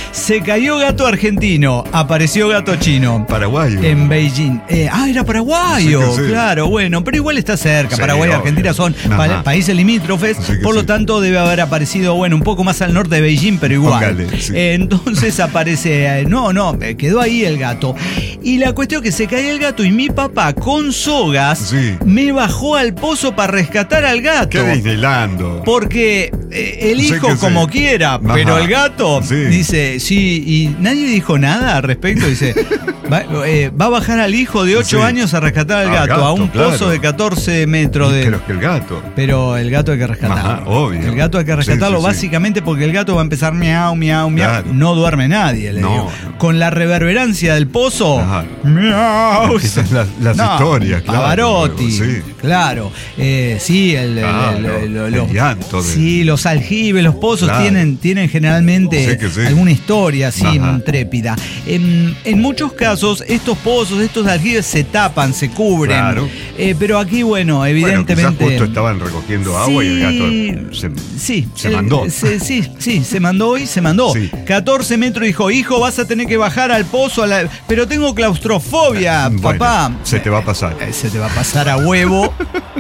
Speaker 2: Se cayó gato argentino, apareció gato chino.
Speaker 3: Paraguayo.
Speaker 2: En Beijing. Eh, ah, era paraguayo,
Speaker 3: Sí, sí.
Speaker 2: claro, bueno, pero igual está cerca.
Speaker 3: Sí,
Speaker 2: Paraguay y
Speaker 3: obvio.
Speaker 2: Argentina son pa- países limítrofes,
Speaker 3: Sí que
Speaker 2: por lo
Speaker 3: sí.
Speaker 2: tanto debe haber aparecido, bueno, un poco más al norte de Beijing, pero igual.
Speaker 3: Póngale, sí.
Speaker 2: Eh, entonces aparece, eh, no, no, eh, quedó ahí el gato. Y la cuestión es que se cae el gato y mi papá con sogas
Speaker 3: Sí.
Speaker 2: me bajó al pozo para rescatar al gato.
Speaker 3: ¿Qué Disneylando?
Speaker 2: Porque eh, el
Speaker 3: Sí
Speaker 2: hijo
Speaker 3: que sí.
Speaker 2: como quiera,
Speaker 3: Ajá.
Speaker 2: pero el gato
Speaker 3: Sí.
Speaker 2: dice, sí, y nadie dijo nada al respecto. Dice, va, eh, va a bajar al hijo de ocho
Speaker 3: Sí.
Speaker 2: años a rescatar al
Speaker 3: Al
Speaker 2: gato,
Speaker 3: gato,
Speaker 2: a un
Speaker 3: claro.
Speaker 2: pozo de catorce metros de...
Speaker 3: Pero es que el gato.
Speaker 2: Pero el gato hay que rescatarlo.
Speaker 3: Ajá, obvio.
Speaker 2: El gato hay que rescatarlo
Speaker 3: Sí, sí, sí.
Speaker 2: básicamente porque el gato va a empezar miau, miau, miau.
Speaker 3: Claro.
Speaker 2: No duerme nadie, le
Speaker 3: No,
Speaker 2: digo.
Speaker 3: no.
Speaker 2: Con la reverberancia del pozo.
Speaker 3: Ajá.
Speaker 2: Miau.
Speaker 3: Esas las- las historias, claro,
Speaker 2: Pavarotti.
Speaker 3: sí.
Speaker 2: Claro. Eh, sí, el, el-
Speaker 3: Claro,
Speaker 2: el- el-
Speaker 3: el
Speaker 2: los-
Speaker 3: llanto de-
Speaker 2: Sí, los aljibes, los pozos
Speaker 3: Claro.
Speaker 2: tienen, tienen generalmente
Speaker 3: Sí que sí.
Speaker 2: alguna historia así
Speaker 3: Ajá.
Speaker 2: intrépida. En, en muchos casos, estos pozos, estos aljibes se tapan, se cubren.
Speaker 3: Claro.
Speaker 2: Eh, pero aquí, bueno,
Speaker 3: Bueno,
Speaker 2: evidentemente.
Speaker 3: quizás justo estaban recogiendo agua y el gato se,
Speaker 2: sí,
Speaker 3: se
Speaker 2: el-
Speaker 3: mandó.
Speaker 2: se- sí, sí, se mandó y se mandó.
Speaker 3: Sí.
Speaker 2: catorce metros dijo, hijo, vas a tener que bajar al pozo, a la- pero tengo claustrofobia,
Speaker 3: Bueno,
Speaker 2: papá.
Speaker 3: se te va a pasar.
Speaker 2: Eh, se te va a pasar a huevo.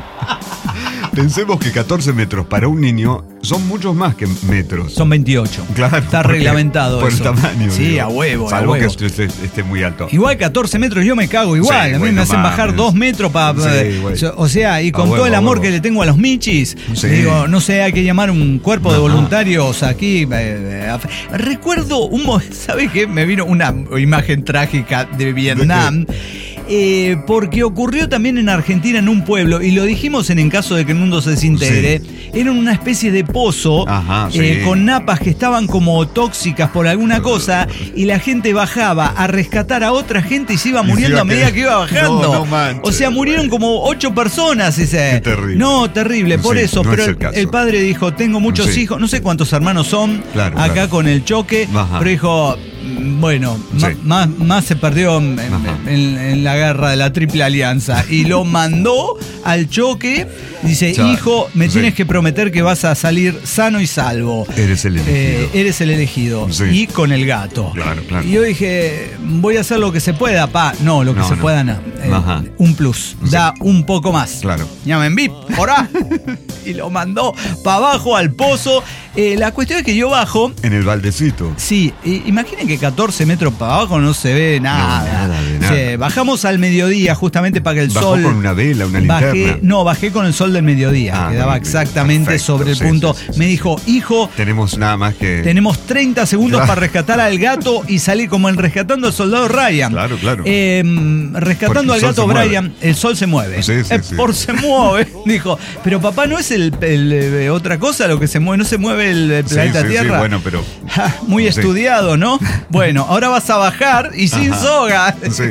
Speaker 3: Pensemos que catorce metros para un niño son muchos más que metros.
Speaker 2: Son veintiocho.
Speaker 3: Claro,
Speaker 2: Está
Speaker 3: porque-
Speaker 2: reglamentado
Speaker 3: por
Speaker 2: eso.
Speaker 3: el tamaño.
Speaker 2: Sí,
Speaker 3: digo.
Speaker 2: a huevo, a
Speaker 3: Salvo
Speaker 2: huevo.
Speaker 3: que esté, esté muy alto.
Speaker 2: Igual catorce metros yo me cago igual.
Speaker 3: Sí,
Speaker 2: a mí
Speaker 3: bueno,
Speaker 2: me hacen
Speaker 3: mames.
Speaker 2: bajar dos metros para...
Speaker 3: Sí, güey.
Speaker 2: o sea, y con
Speaker 3: A
Speaker 2: todo
Speaker 3: huevo,
Speaker 2: el
Speaker 3: a
Speaker 2: amor
Speaker 3: huevo.
Speaker 2: que le tengo a los michis,
Speaker 3: Sí.
Speaker 2: digo, no sé, hay que llamar un cuerpo de
Speaker 3: Ajá.
Speaker 2: voluntarios aquí. eh, eh, a- recuerdo un mo- ¿sabes qué? Me vino una imagen trágica de Vietnam. Eh, porque ocurrió también en Argentina, en un pueblo, y lo dijimos en En caso de que el mundo se desintegre, era una especie de pozo
Speaker 3: Ajá, sí.
Speaker 2: eh, con napas que estaban como tóxicas por alguna cosa, y la gente bajaba a rescatar a otra gente y se iba
Speaker 3: Y se
Speaker 2: muriendo
Speaker 3: iba
Speaker 2: a medida
Speaker 3: que-
Speaker 2: que iba bajando.
Speaker 3: No, no manches,
Speaker 2: o sea, murieron como ocho personas. Ese.
Speaker 3: Qué terrible.
Speaker 2: No, terrible, por
Speaker 3: Sí,
Speaker 2: eso.
Speaker 3: no
Speaker 2: pero
Speaker 3: es el
Speaker 2: el,
Speaker 3: caso.
Speaker 2: el padre dijo, tengo muchos
Speaker 3: Sí.
Speaker 2: hijos, no sé cuántos hermanos son
Speaker 3: Claro,
Speaker 2: acá
Speaker 3: claro.
Speaker 2: con el choque,
Speaker 3: Ajá.
Speaker 2: pero dijo... Bueno,
Speaker 3: Sí.
Speaker 2: ma- más, más se perdió en, en-
Speaker 3: Ajá.
Speaker 2: en- en la guerra de la Triple Alianza y lo mandó al choque. Dice,
Speaker 3: Ya,
Speaker 2: hijo, me
Speaker 3: sí.
Speaker 2: tienes que prometer que vas a salir sano y salvo.
Speaker 3: Eres el elegido.
Speaker 2: Eh, eres el elegido.
Speaker 3: Sí.
Speaker 2: Y con el gato.
Speaker 3: Claro, claro.
Speaker 2: Y yo dije, voy a hacer lo que se pueda, pa. No, lo que
Speaker 3: No,
Speaker 2: se
Speaker 3: no.
Speaker 2: pueda, no. Eh,
Speaker 3: Ajá.
Speaker 2: un plus.
Speaker 3: Sí.
Speaker 2: Da un poco más.
Speaker 3: Claro.
Speaker 2: Llamen V I P, porá. Y lo mandó para abajo al pozo. Eh, la cuestión es que yo bajo.
Speaker 3: En el baldecito.
Speaker 2: Sí, i- imaginen que catorce metros para abajo no se ve nada.
Speaker 3: nada de nada.
Speaker 2: Sí, bajamos al mediodía justamente para que el
Speaker 3: Bajó
Speaker 2: sol.
Speaker 3: con una vela, una
Speaker 2: Bajé,
Speaker 3: linterna.
Speaker 2: no, bajé con el sol del mediodía.
Speaker 3: Ah,
Speaker 2: Quedaba
Speaker 3: muy bien.
Speaker 2: exactamente
Speaker 3: Perfecto,
Speaker 2: sobre el
Speaker 3: sí,
Speaker 2: punto.
Speaker 3: sí, sí,
Speaker 2: Me
Speaker 3: sí.
Speaker 2: dijo, hijo,
Speaker 3: Tenemos nada más que.
Speaker 2: tenemos treinta segundos
Speaker 3: Claro.
Speaker 2: para rescatar al gato y salir como en Rescatando al Soldado Ryan.
Speaker 3: Claro, claro.
Speaker 2: Eh, rescatando
Speaker 3: Porque
Speaker 2: al
Speaker 3: el sol
Speaker 2: gato
Speaker 3: se mueve.
Speaker 2: Brian, el sol se mueve.
Speaker 3: Sí, sí,
Speaker 2: Eh,
Speaker 3: sí.
Speaker 2: Por se mueve. Dijo, pero papá, ¿no es el, el, eh, otra cosa lo que se mueve? ¿No se mueve el, el
Speaker 3: Sí,
Speaker 2: planeta
Speaker 3: sí, sí,
Speaker 2: Tierra?
Speaker 3: bueno, pero.
Speaker 2: Ja, muy
Speaker 3: Sí.
Speaker 2: estudiado, ¿no? Bueno, ahora vas a bajar y sin
Speaker 3: Ajá.
Speaker 2: soga.
Speaker 3: Sí,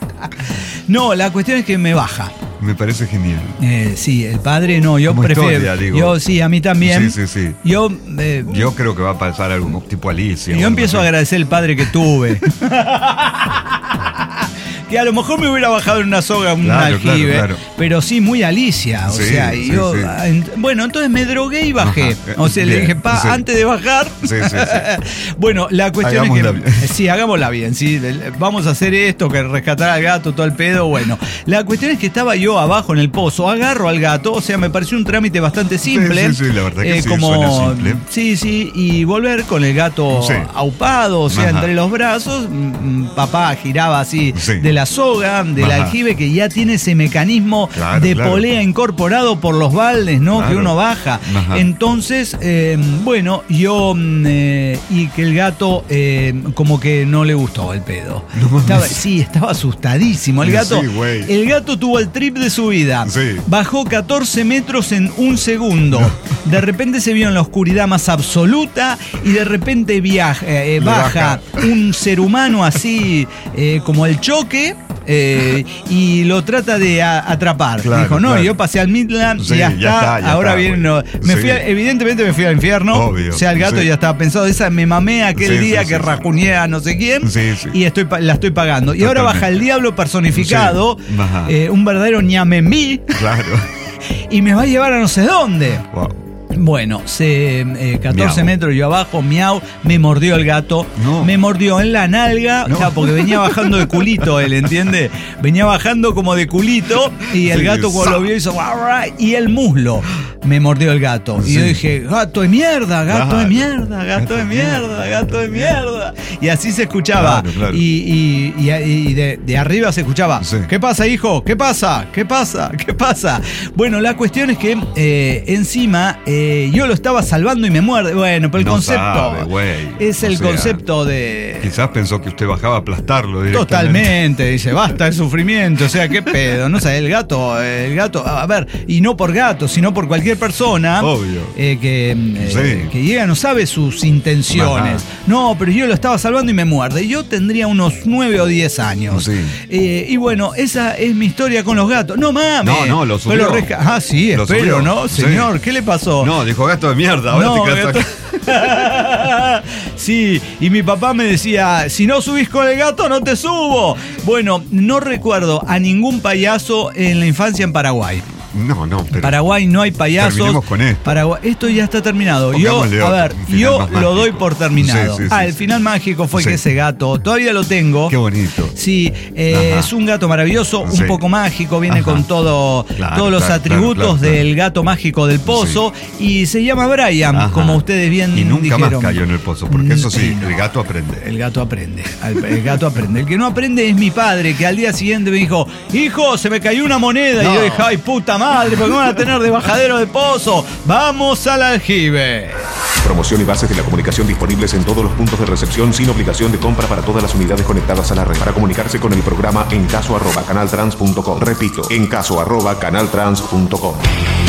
Speaker 2: No, la cuestión es que me baja.
Speaker 3: me parece genial.
Speaker 2: Eh, sí, el padre no, yo
Speaker 3: Como
Speaker 2: prefiero.
Speaker 3: historia, digo.
Speaker 2: Yo sí, a mí también.
Speaker 3: Sí, sí, sí.
Speaker 2: Yo, eh,
Speaker 3: Yo creo que va a pasar algo tipo Alicia. o
Speaker 2: yo
Speaker 3: algo
Speaker 2: empiezo a
Speaker 3: así.
Speaker 2: agradecer el padre que tuve. Que a lo mejor me hubiera bajado en una soga, un
Speaker 3: Claro,
Speaker 2: aljibe,
Speaker 3: claro, claro.
Speaker 2: pero sí muy Alicia. O
Speaker 3: Sí,
Speaker 2: sea, y
Speaker 3: sí,
Speaker 2: yo.
Speaker 3: sí.
Speaker 2: ah, ent- Bueno, entonces me drogué y bajé.
Speaker 3: Ajá.
Speaker 2: O sea, le
Speaker 3: Bien,
Speaker 2: dije, pa,
Speaker 3: sí.
Speaker 2: antes de bajar.
Speaker 3: Sí, sí, sí.
Speaker 2: Bueno, la cuestión
Speaker 3: Hagámosla
Speaker 2: es que.
Speaker 3: bien.
Speaker 2: Sí, hagámosla bien. Sí, vamos a hacer esto, que rescatar al gato, todo el pedo. Bueno, la cuestión es que estaba yo abajo en el pozo, agarro al gato, o sea, me pareció un trámite bastante simple.
Speaker 3: sí, sí, la verdad que sí,
Speaker 2: como,
Speaker 3: suena simple.
Speaker 2: Sí, sí, y volver con el gato
Speaker 3: Sí.
Speaker 2: aupado, o sea,
Speaker 3: Ajá.
Speaker 2: entre los brazos. mm, mm, Papá giraba así
Speaker 3: Sí.
Speaker 2: de la soga, del
Speaker 3: Ajá.
Speaker 2: aljibe, que ya tiene ese mecanismo
Speaker 3: Claro,
Speaker 2: de
Speaker 3: claro.
Speaker 2: polea incorporado por los baldes, ¿no?
Speaker 3: Claro.
Speaker 2: Que uno baja.
Speaker 3: Ajá.
Speaker 2: Entonces, eh, bueno, yo. mm, eh, y que el gato, eh, como que no le gustó el pedo.
Speaker 3: No mames.
Speaker 2: Estaba- sí, estaba asustadísimo. El
Speaker 3: Sí,
Speaker 2: gato,
Speaker 3: güey.
Speaker 2: el gato tuvo el trip de su vida.
Speaker 3: Sí.
Speaker 2: Bajó catorce metros en un segundo. De repente se vio en la oscuridad más absoluta y de repente viaja, eh,
Speaker 3: Le
Speaker 2: baja
Speaker 3: baja.
Speaker 2: un ser humano así eh, como el choque. eh, y lo trata de a- atrapar.
Speaker 3: Claro,
Speaker 2: Dijo, no,
Speaker 3: claro.
Speaker 2: yo pasé al Midland
Speaker 3: Sí,
Speaker 2: y ya,
Speaker 3: ya
Speaker 2: está,
Speaker 3: está, ya
Speaker 2: ahora
Speaker 3: está,
Speaker 2: viene.
Speaker 3: güey.
Speaker 2: no. Me
Speaker 3: Sí.
Speaker 2: fui a- evidentemente me fui al infierno.
Speaker 3: Obvio,
Speaker 2: O sea, el gato
Speaker 3: sí.
Speaker 2: ya estaba pensado. Esa me mamé aquel
Speaker 3: Sí,
Speaker 2: día
Speaker 3: sí,
Speaker 2: que
Speaker 3: sí, sí.
Speaker 2: rajuñé a no sé quién.
Speaker 3: Sí, sí.
Speaker 2: Y estoy pa- la estoy pagando. Y ahora
Speaker 3: Totalmente.
Speaker 2: baja el diablo personificado.
Speaker 3: Sí. Ajá.
Speaker 2: eh, un verdadero ñamemí.
Speaker 3: Claro.
Speaker 2: Y me va a llevar a no sé dónde.
Speaker 3: Wow.
Speaker 2: Bueno, se, eh, catorce
Speaker 3: Miau.
Speaker 2: metros yo abajo, miau, me mordió el gato.
Speaker 3: No.
Speaker 2: Me mordió en la nalga,
Speaker 3: No.
Speaker 2: o sea, porque venía bajando de culito él, ¿entiende? Venía bajando como de culito y el
Speaker 3: Sí,
Speaker 2: gato cuando
Speaker 3: sa-
Speaker 2: lo vio hizo guau, guau, y el muslo me mordió el gato. Y
Speaker 3: Sí.
Speaker 2: yo dije, gato de mierda, gato
Speaker 3: Claro.
Speaker 2: de mierda, gato de mierda, gato de mierda. Y así se escuchaba.
Speaker 3: Claro, claro.
Speaker 2: Y, y, y, y de, de arriba se escuchaba,
Speaker 3: Sí.
Speaker 2: ¿qué pasa, hijo? ¿Qué pasa? ¿Qué pasa? ¿Qué pasa? Bueno, la cuestión es que eh, encima eh, yo lo estaba salvando y me muerde. Bueno, pero el
Speaker 3: No
Speaker 2: concepto
Speaker 3: sabe, güey.
Speaker 2: es
Speaker 3: O
Speaker 2: el
Speaker 3: sea,
Speaker 2: concepto de...
Speaker 3: Quizás pensó que usted bajaba a aplastarlo directamente.
Speaker 2: Totalmente, dice, basta el sufrimiento, o sea, qué pedo, no sé, el gato, el gato, a ver, y no por gato, sino por cualquier persona
Speaker 3: Obvio.
Speaker 2: eh, que, eh,
Speaker 3: Sí.
Speaker 2: que llega, no sabe sus intenciones.
Speaker 3: Ajá.
Speaker 2: No, pero yo lo estaba salvando y me muerde. Yo tendría unos nueve o diez años.
Speaker 3: Sí.
Speaker 2: Eh, y bueno, esa es mi historia con los gatos. No mames.
Speaker 3: No, no, lo
Speaker 2: Pero
Speaker 3: subió.
Speaker 2: resca- ah, sí,
Speaker 3: Lo
Speaker 2: espero,
Speaker 3: subió.
Speaker 2: ¿no?
Speaker 3: Sí.
Speaker 2: Señor, ¿qué le pasó?
Speaker 3: No, dijo gato de mierda. Ahora
Speaker 2: No,
Speaker 3: te quedas
Speaker 2: gato-
Speaker 3: acá.
Speaker 2: Sí, y mi papá me decía, si no subís con el gato, no te subo. Bueno, no recuerdo a ningún payaso en la infancia en Paraguay.
Speaker 3: No, no, pero.
Speaker 2: Paraguay no hay payasos.
Speaker 3: Terminemos con esto.
Speaker 2: Paraguay, esto ya está terminado. Yo,
Speaker 3: Pongámosle
Speaker 2: a
Speaker 3: otro,
Speaker 2: ver,
Speaker 3: un final
Speaker 2: yo
Speaker 3: más
Speaker 2: lo
Speaker 3: mágico.
Speaker 2: doy por terminado.
Speaker 3: Sí, sí,
Speaker 2: ah,
Speaker 3: sí,
Speaker 2: el
Speaker 3: sí.
Speaker 2: final mágico fue
Speaker 3: Sí.
Speaker 2: que ese gato, todavía lo tengo.
Speaker 3: Qué bonito.
Speaker 2: Sí, eh,
Speaker 3: Ajá.
Speaker 2: es un gato maravilloso, un
Speaker 3: Sí.
Speaker 2: poco mágico, viene
Speaker 3: Ajá.
Speaker 2: con todo,
Speaker 3: Claro,
Speaker 2: todos los
Speaker 3: claro,
Speaker 2: atributos
Speaker 3: claro, claro,
Speaker 2: del gato mágico del pozo y se llama Brian,
Speaker 3: Ajá.
Speaker 2: como ustedes bien
Speaker 3: Y nunca
Speaker 2: dijeron.
Speaker 3: más cayó en el pozo, porque eso sí,
Speaker 2: Mm,
Speaker 3: el
Speaker 2: no.
Speaker 3: gato aprende.
Speaker 2: El gato aprende, el, el gato aprende. El que no aprende es mi padre, que al día siguiente me dijo, hijo, se me cayó una moneda.
Speaker 3: No.
Speaker 2: Y yo dije, ay, puta madre, ¿por qué van a tener de bajadero de pozo? Vamos al aljibe.
Speaker 4: Promoción y bases de la comunicación disponibles en todos los puntos de recepción sin obligación de compra para todas las unidades conectadas a la red. Para comunicarse con el programa en caso arroba canaltrans punto com. Repito, en caso arroba canaltrans punto com.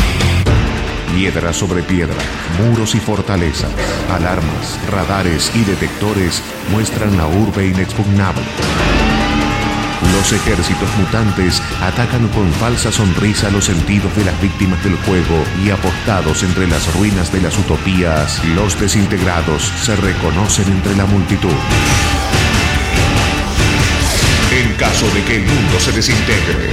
Speaker 4: Piedra sobre piedra, muros y fortalezas, alarmas, radares y detectores muestran la urbe inexpugnable. Los ejércitos mutantes atacan con falsa sonrisa los sentidos de las víctimas del juego y apostados entre las ruinas de las utopías, los desintegrados se reconocen entre la multitud. En caso de que el mundo se desintegre,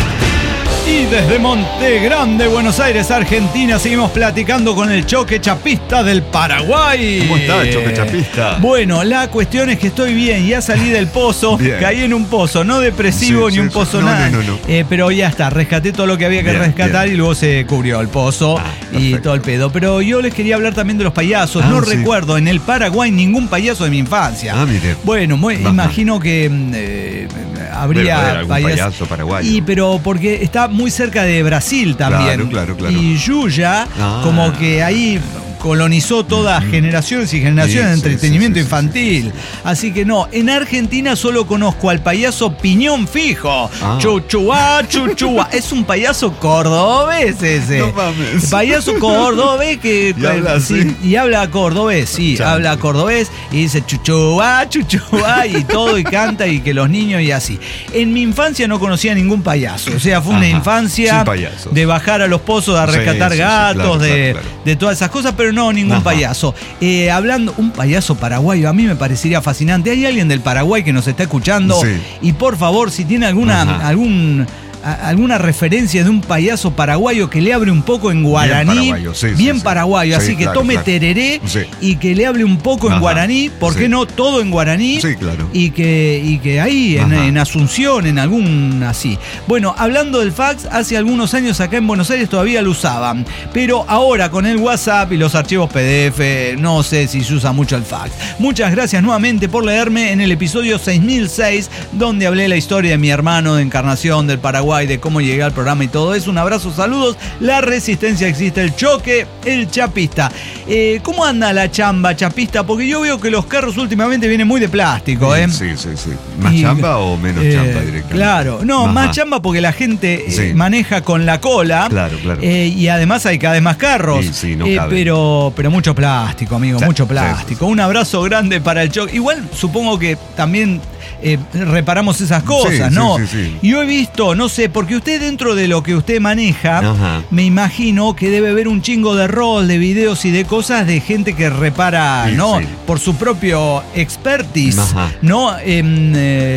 Speaker 2: Y desde Monte Grande, Buenos Aires, Argentina, seguimos platicando con el choque chapista del Paraguay.
Speaker 3: ¿Cómo está el choque chapista?
Speaker 2: Bueno, la cuestión es que estoy bien, ya salí del pozo,
Speaker 3: Bien.
Speaker 2: caí en un pozo, no depresivo
Speaker 3: Sí,
Speaker 2: ni
Speaker 3: sí,
Speaker 2: un pozo
Speaker 3: sí. No,
Speaker 2: nada,
Speaker 3: no, no, no.
Speaker 2: eh, pero ya está, rescaté todo lo que había que
Speaker 3: Bien,
Speaker 2: rescatar
Speaker 3: bien.
Speaker 2: y luego se cubrió el pozo
Speaker 3: Ah,
Speaker 2: y
Speaker 3: perfecto.
Speaker 2: todo el pedo. Pero yo les quería hablar también de los payasos.
Speaker 3: Ah,
Speaker 2: no
Speaker 3: sí.
Speaker 2: recuerdo en el Paraguay ningún payaso de mi infancia.
Speaker 3: Ah, mire.
Speaker 2: Bueno, muy-
Speaker 3: Ajá.
Speaker 2: imagino que mm, eh, habría
Speaker 3: Debe haber algún
Speaker 2: payas-
Speaker 3: payaso paraguayo.
Speaker 2: Y pero porque está muy cerca de Brasil también.
Speaker 3: Claro, claro, claro.
Speaker 2: Y Yuya,
Speaker 3: Ah.
Speaker 2: como que ahí colonizó todas generaciones y generaciones de
Speaker 3: Sí, sí,
Speaker 2: entretenimiento
Speaker 3: sí, sí, sí,
Speaker 2: infantil. Así que no, en Argentina solo conozco al payaso Piñón Fijo.
Speaker 3: Ah.
Speaker 2: Chuchuá, chuchuá. Es un payaso cordobés ese.
Speaker 3: No mames.
Speaker 2: Payaso cordobés que...
Speaker 3: Y habla así.
Speaker 2: y habla cordobés, sí,
Speaker 3: Chancho.
Speaker 2: habla cordobés y dice chuchuá, chuchuá y todo y canta y que los niños y así. En mi infancia no conocía ningún payaso, o sea, fue una
Speaker 3: Ajá,
Speaker 2: infancia
Speaker 3: sin payasos.
Speaker 2: de bajar a los pozos a
Speaker 3: Sí,
Speaker 2: rescatar
Speaker 3: sí, sí,
Speaker 2: gatos,
Speaker 3: claro,
Speaker 2: de,
Speaker 3: claro, claro.
Speaker 2: de todas esas cosas, pero no ningún
Speaker 3: Ajá.
Speaker 2: payaso. Eh, hablando, un payaso paraguayo, a mí me parecería fascinante. ¿Hay alguien del Paraguay que nos está escuchando?
Speaker 3: Sí.
Speaker 2: Y por favor, si tiene alguna,
Speaker 3: Ajá.
Speaker 2: algún... a- alguna referencia de un payaso paraguayo que le hable un poco en guaraní,
Speaker 3: paraguayo, sí, sí,
Speaker 2: bien
Speaker 3: sí.
Speaker 2: paraguayo,
Speaker 3: Sí,
Speaker 2: así que
Speaker 3: claro,
Speaker 2: tome
Speaker 3: claro.
Speaker 2: tereré
Speaker 3: Sí.
Speaker 2: y que le hable un poco en
Speaker 3: Ajá.
Speaker 2: guaraní, ¿por qué
Speaker 3: Sí.
Speaker 2: no todo en guaraní?
Speaker 3: Sí, claro.
Speaker 2: Y que, y que ahí, en,
Speaker 3: Ajá.
Speaker 2: en Asunción, en algún así. Bueno, hablando del fax, hace algunos años acá en Buenos Aires todavía lo usaban, pero ahora con el WhatsApp y los archivos P D F, no sé si se usa mucho el fax. Muchas gracias nuevamente por leerme en el episodio seis mil seis, donde hablé la historia de mi hermano de encarnación del Paraguay, de cómo llegué al programa y todo eso. Un abrazo, saludos. La resistencia existe, el choque, el chapista. Eh, ¿Cómo anda la chamba chapista? Porque yo veo que los carros últimamente vienen muy de plástico, ¿eh?
Speaker 3: Sí, sí, sí. ¿Más
Speaker 2: Y-
Speaker 3: chamba o menos
Speaker 2: eh,
Speaker 3: chamba directamente?
Speaker 2: Claro, no,
Speaker 3: Ajá.
Speaker 2: más chamba porque la gente eh,
Speaker 3: Sí.
Speaker 2: maneja con la cola.
Speaker 3: Claro, claro.
Speaker 2: eh, y además hay cada vez más carros.
Speaker 3: Sí, sí, no
Speaker 2: Eh,
Speaker 3: caben.
Speaker 2: pero, pero mucho plástico, amigo,
Speaker 3: Sí,
Speaker 2: mucho
Speaker 3: sí,
Speaker 2: plástico. Un abrazo grande para el choque. Igual supongo que también eh, reparamos esas cosas,
Speaker 3: sí,
Speaker 2: ¿no?
Speaker 3: sí, sí.
Speaker 2: Yo he visto, no sé, porque usted dentro de lo que usted maneja,
Speaker 3: Ajá.
Speaker 2: me imagino que debe haber un chingo de rol, de videos y de cosas de gente que repara,
Speaker 3: Sí,
Speaker 2: ¿no?
Speaker 3: sí.
Speaker 2: Por su propio expertise,
Speaker 3: Ajá.
Speaker 2: ¿no? Em, eh,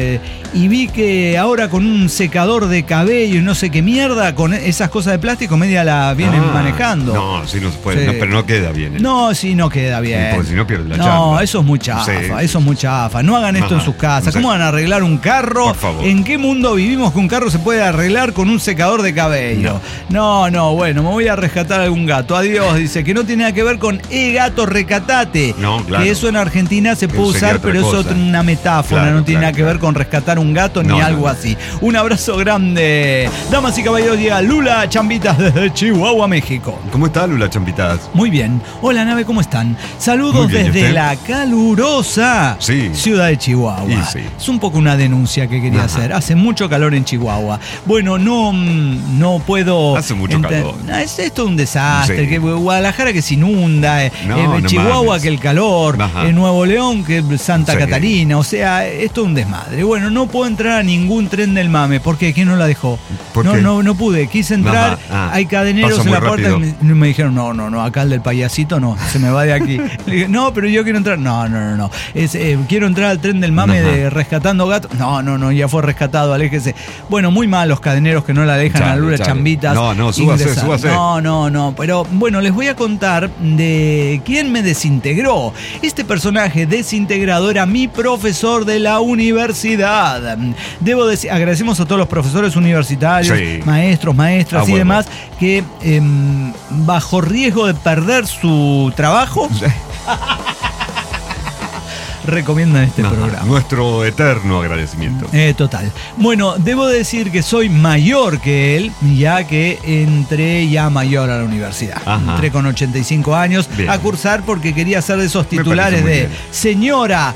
Speaker 2: y vi que ahora con un secador de cabello y no sé qué mierda, con esas cosas de plástico media la vienen
Speaker 3: Ah,
Speaker 2: manejando.
Speaker 3: No, sí no se puede,
Speaker 2: Sí.
Speaker 3: no, pero no queda bien. ¿eh?
Speaker 2: No, sí, no queda bien.
Speaker 3: Porque si no pierde la
Speaker 2: No,
Speaker 3: chamba.
Speaker 2: eso es muy chafa,
Speaker 3: Sí,
Speaker 2: eso es muy chafa. No hagan esto
Speaker 3: Ajá,
Speaker 2: en sus casas.
Speaker 3: exacto.
Speaker 2: ¿Cómo van a arreglar un carro?
Speaker 3: Por favor.
Speaker 2: ¿En qué mundo vivimos que un carro se puede arreglar con un secador de cabello? No, no, bueno, me voy a rescatar algún gato. Adiós, dice que no tiene nada que ver con e gato recatate.
Speaker 3: No, claro.
Speaker 2: Que eso en Argentina se puede
Speaker 3: Sería
Speaker 2: usar,
Speaker 3: otra
Speaker 2: pero
Speaker 3: cosa.
Speaker 2: es otra, una metáfora,
Speaker 3: Claro,
Speaker 2: no tiene
Speaker 3: claro,
Speaker 2: nada que ver
Speaker 3: claro.
Speaker 2: con rescatar un gato
Speaker 3: No,
Speaker 2: ni
Speaker 3: no,
Speaker 2: algo
Speaker 3: no.
Speaker 2: así. Un abrazo grande. Damas y caballeros, llega Lula Chambitas desde Chihuahua, México.
Speaker 3: ¿Cómo está Lula Champitas?
Speaker 2: Muy bien. Hola, nave, ¿cómo están? Saludos
Speaker 3: Muy bien, ¿y
Speaker 2: desde
Speaker 3: usted?
Speaker 2: la calurosa
Speaker 3: Sí.
Speaker 2: ciudad de Chihuahua.
Speaker 3: Y sí.
Speaker 2: Es un poco una denuncia que quería
Speaker 3: Ajá.
Speaker 2: hacer. Hace mucho calor en Chihuahua. Bueno, no, mm, no puedo...
Speaker 3: Hace mucho
Speaker 2: ente-
Speaker 3: calor.
Speaker 2: No, es esto un desastre.
Speaker 3: Sí.
Speaker 2: Que Guadalajara que se inunda, eh,
Speaker 3: No,
Speaker 2: eh,
Speaker 3: no
Speaker 2: Chihuahua
Speaker 3: mames.
Speaker 2: que el calor,
Speaker 3: Ajá.
Speaker 2: eh, Nuevo León que Santa
Speaker 3: Sí.
Speaker 2: Catarina. O sea, esto es un desmadre. Bueno, no puedo entrar a ningún tren del mame. ¿Por qué? ¿Quién no la dejó?
Speaker 3: ¿Por
Speaker 2: no,
Speaker 3: qué?
Speaker 2: no, no pude. Quise entrar.
Speaker 3: Ajá. Ah.
Speaker 2: Hay cadeneros
Speaker 3: Pasa
Speaker 2: en
Speaker 3: muy
Speaker 2: la puerta.
Speaker 3: rápido.
Speaker 2: Y me, me dijeron, no, no, no, acá el del payasito no, se me va de aquí. Le dije, no, pero yo quiero entrar. No, no, no, no. Es, eh, quiero entrar al tren del mame
Speaker 3: Ajá.
Speaker 2: de Rescatando Gatos. No, no, no, ya fue rescatado, aléjese. Bueno, muy mal los cadeneros que no la dejan
Speaker 3: Chale,
Speaker 2: a Lula
Speaker 3: chale.
Speaker 2: Chambitas.
Speaker 3: No, no, súbase,
Speaker 2: ingresar.
Speaker 3: súbase.
Speaker 2: No, no, no. Pero bueno, les voy a contar de quién me desintegró. Este personaje desintegrado era mi profesor de la universidad. Debo decir, agradecemos a todos los profesores universitarios,
Speaker 3: Sí.
Speaker 2: maestros, maestras
Speaker 3: Ah,
Speaker 2: y
Speaker 3: bueno.
Speaker 2: demás, que em, bajo riesgo de perder su trabajo, recomiendan este
Speaker 3: Ajá.
Speaker 2: programa.
Speaker 3: Nuestro eterno agradecimiento.
Speaker 2: Eh, total. Bueno, debo decir que soy mayor que él, ya que entré ya mayor a la universidad.
Speaker 3: Ajá.
Speaker 2: Entré con ochenta y cinco años
Speaker 3: Bien.
Speaker 2: a cursar porque quería ser de esos
Speaker 3: Me
Speaker 2: titulares
Speaker 3: parece muy
Speaker 2: de
Speaker 3: bien.
Speaker 2: señora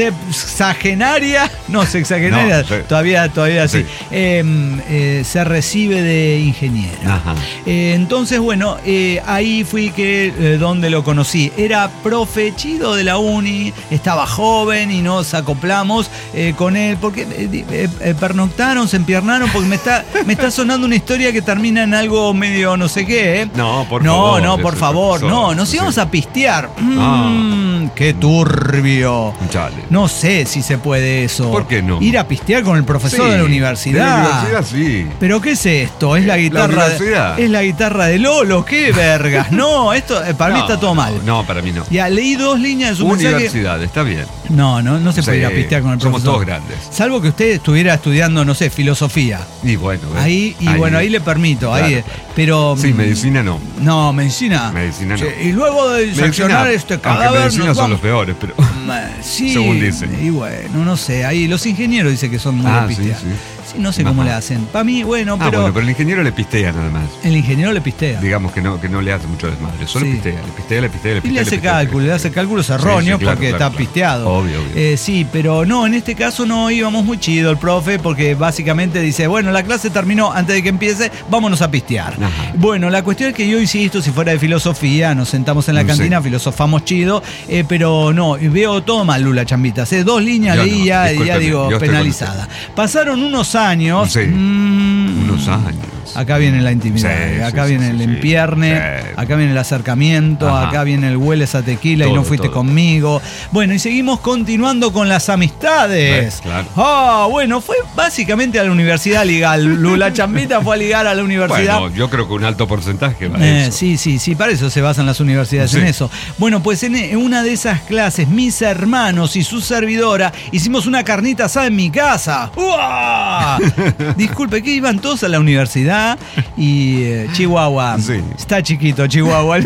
Speaker 2: sexagenaria, no, sexagenaria,
Speaker 3: No, sí.
Speaker 2: todavía, todavía sí,
Speaker 3: Sí.
Speaker 2: Eh, eh, se recibe de ingeniero.
Speaker 3: Ajá.
Speaker 2: Eh, entonces, bueno, eh, ahí fui que eh, donde lo conocí. Era profe chido de la uni, estaba joven y nos acoplamos eh, con él, porque eh, di- eh, eh, pernoctaron, se empiernaron, porque me está, me está sonando una historia que termina en algo medio no sé qué. ¿eh?
Speaker 3: No, por
Speaker 2: no,
Speaker 3: favor.
Speaker 2: No,
Speaker 3: ese
Speaker 2: por favor,
Speaker 3: profesor,
Speaker 2: no, nos
Speaker 3: sí.
Speaker 2: íbamos a pistear. Mm,
Speaker 3: Ah.
Speaker 2: Qué turbio.
Speaker 3: Chale.
Speaker 2: No sé si se puede eso.
Speaker 3: ¿Por qué no?
Speaker 2: Ir a pistear con el profesor
Speaker 3: Sí,
Speaker 2: de la universidad.
Speaker 3: De la universidad, sí.
Speaker 2: ¿Pero qué es esto? ¿Es la guitarra?
Speaker 3: universidad.
Speaker 2: ¿Es la guitarra de Lolo? ¿Qué vergas? No, esto eh, para mí
Speaker 3: No,
Speaker 2: está todo
Speaker 3: no,
Speaker 2: mal.
Speaker 3: No, para mí no.
Speaker 2: Ya, leí dos líneas de su mensaje.
Speaker 3: Universidad, está bien.
Speaker 2: No, no, no se puede
Speaker 3: Sí,
Speaker 2: ir a pistear con el
Speaker 3: somos
Speaker 2: profesor.
Speaker 3: todos grandes.
Speaker 2: Salvo que usted estuviera estudiando, no sé, filosofía.
Speaker 3: Y bueno, ¿ves?
Speaker 2: Ahí, y bueno, ahí le permito.
Speaker 3: Claro,
Speaker 2: ahí,
Speaker 3: claro.
Speaker 2: Pero.
Speaker 3: Sí,
Speaker 2: mm,
Speaker 3: medicina no.
Speaker 2: No, medicina.
Speaker 3: Medicina no.
Speaker 2: Sí, y luego de diseccionar este
Speaker 3: aunque
Speaker 2: cadáver.
Speaker 3: medicina
Speaker 2: nos
Speaker 3: son
Speaker 2: vamos-
Speaker 3: los peores, pero.
Speaker 2: Mm, Sí,
Speaker 3: Según dicen.
Speaker 2: Y bueno, no sé. Ahí los ingenieros dicen que son muy
Speaker 3: Ah,
Speaker 2: de
Speaker 3: sí,
Speaker 2: pistear.
Speaker 3: sí.
Speaker 2: Sí, no sé cómo
Speaker 3: Ajá.
Speaker 2: le hacen. Para mí, bueno,
Speaker 3: Ah,
Speaker 2: pero.
Speaker 3: bueno, pero el ingeniero le pistea nada más.
Speaker 2: El ingeniero le pistea.
Speaker 3: Digamos que no, que no le hace mucho desmadre. Solo
Speaker 2: Sí.
Speaker 3: pistea, le pistea, le pistea, le
Speaker 2: Y
Speaker 3: pistea.
Speaker 2: le hace
Speaker 3: pistea,
Speaker 2: cálculo, le hace
Speaker 3: pistea.
Speaker 2: cálculos
Speaker 3: Sí,
Speaker 2: erróneos
Speaker 3: sí, claro,
Speaker 2: porque
Speaker 3: claro,
Speaker 2: está
Speaker 3: claro.
Speaker 2: pisteado.
Speaker 3: Obvio, obvio.
Speaker 2: Eh, sí, pero no, en este caso no íbamos muy chido el profe porque básicamente dice, bueno, la clase terminó, antes de que empiece, vámonos a pistear.
Speaker 3: Ajá.
Speaker 2: Bueno, la cuestión es que yo insisto, si fuera de filosofía, nos sentamos en la
Speaker 3: Sí.
Speaker 2: cantina, filosofamos chido, eh, pero no, veo todo mal, Lula Chambitas. eh, dos líneas
Speaker 3: Yo
Speaker 2: leí
Speaker 3: no,
Speaker 2: ya, ya
Speaker 3: discúlpeme,
Speaker 2: digo,
Speaker 3: yo estoy
Speaker 2: penalizada. Pasaron unos años.
Speaker 3: Sí.
Speaker 2: mm,
Speaker 3: Unos años.
Speaker 2: Acá viene la intimidad,
Speaker 3: Sí,
Speaker 2: eh, acá
Speaker 3: sí,
Speaker 2: viene
Speaker 3: sí,
Speaker 2: el
Speaker 3: sí.
Speaker 2: empierne,
Speaker 3: Sí.
Speaker 2: acá viene el acercamiento,
Speaker 3: Ajá.
Speaker 2: acá viene el hueles a tequila y
Speaker 3: Todo,
Speaker 2: no fuiste
Speaker 3: todo.
Speaker 2: conmigo. Bueno, y seguimos continuando con las amistades.
Speaker 3: Sí, claro.
Speaker 2: Ah, bueno, fue básicamente a la universidad a ligar. Lula Chambita fue a ligar a la universidad.
Speaker 3: Bueno, yo creo que un alto porcentaje va a
Speaker 2: Eh,
Speaker 3: eso.
Speaker 2: sí, sí, sí, para eso se basan las universidades,
Speaker 3: Sí.
Speaker 2: en eso. Bueno, pues en, en una de esas clases, mis hermanos y su servidora hicimos una carnita asada en mi casa. ¡Uah! Disculpe, que iban todos a la universidad y eh, Chihuahua.
Speaker 3: Sí.
Speaker 2: Está chiquito, Chihuahua.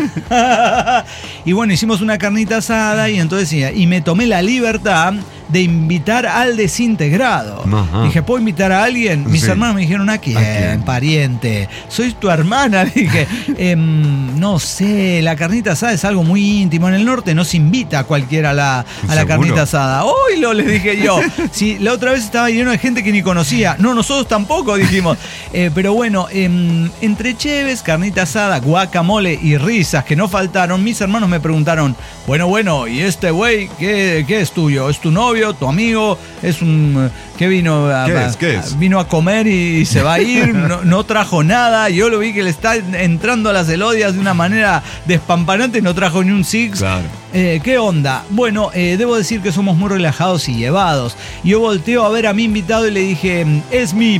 Speaker 2: Y bueno, hicimos una carnita asada y entonces y, y me tomé la libertad de invitar al desintegrado.
Speaker 3: Ajá.
Speaker 2: Dije, ¿puedo invitar a alguien? Mis
Speaker 3: Sí.
Speaker 2: hermanos me dijeron, ¿a quién?
Speaker 3: ¿A quién?
Speaker 2: Pariente. Soy tu hermana. Dije, "Em, no sé, la carnita asada es algo muy íntimo. En el norte no se invita a cualquiera a la, a la
Speaker 3: ¿Seguro?
Speaker 2: carnita asada. Hoy lo les dije yo. Sí, la otra vez estaba lleno de gente que ni conocía. No, nosotros tampoco, dijimos. Eh, pero bueno, em, entre cheves, carnita asada, guacamole y risas que no faltaron, mis hermanos me preguntaron, bueno, bueno, ¿y este güey qué, qué es tuyo? ¿Es tu novio? novio, tu amigo, es un... ¿Qué vino? A,
Speaker 3: ¿Qué es? ¿Qué
Speaker 2: a,
Speaker 3: es?
Speaker 2: Vino a comer y se va a ir, no, no trajo nada. Yo lo vi que le está entrando a las elodias de una manera despampanante, no trajo ni un six.
Speaker 3: Claro.
Speaker 2: Eh, ¿Qué onda? Bueno, eh, debo decir que somos muy relajados y llevados. Yo volteo a ver a mi invitado y le dije, es mi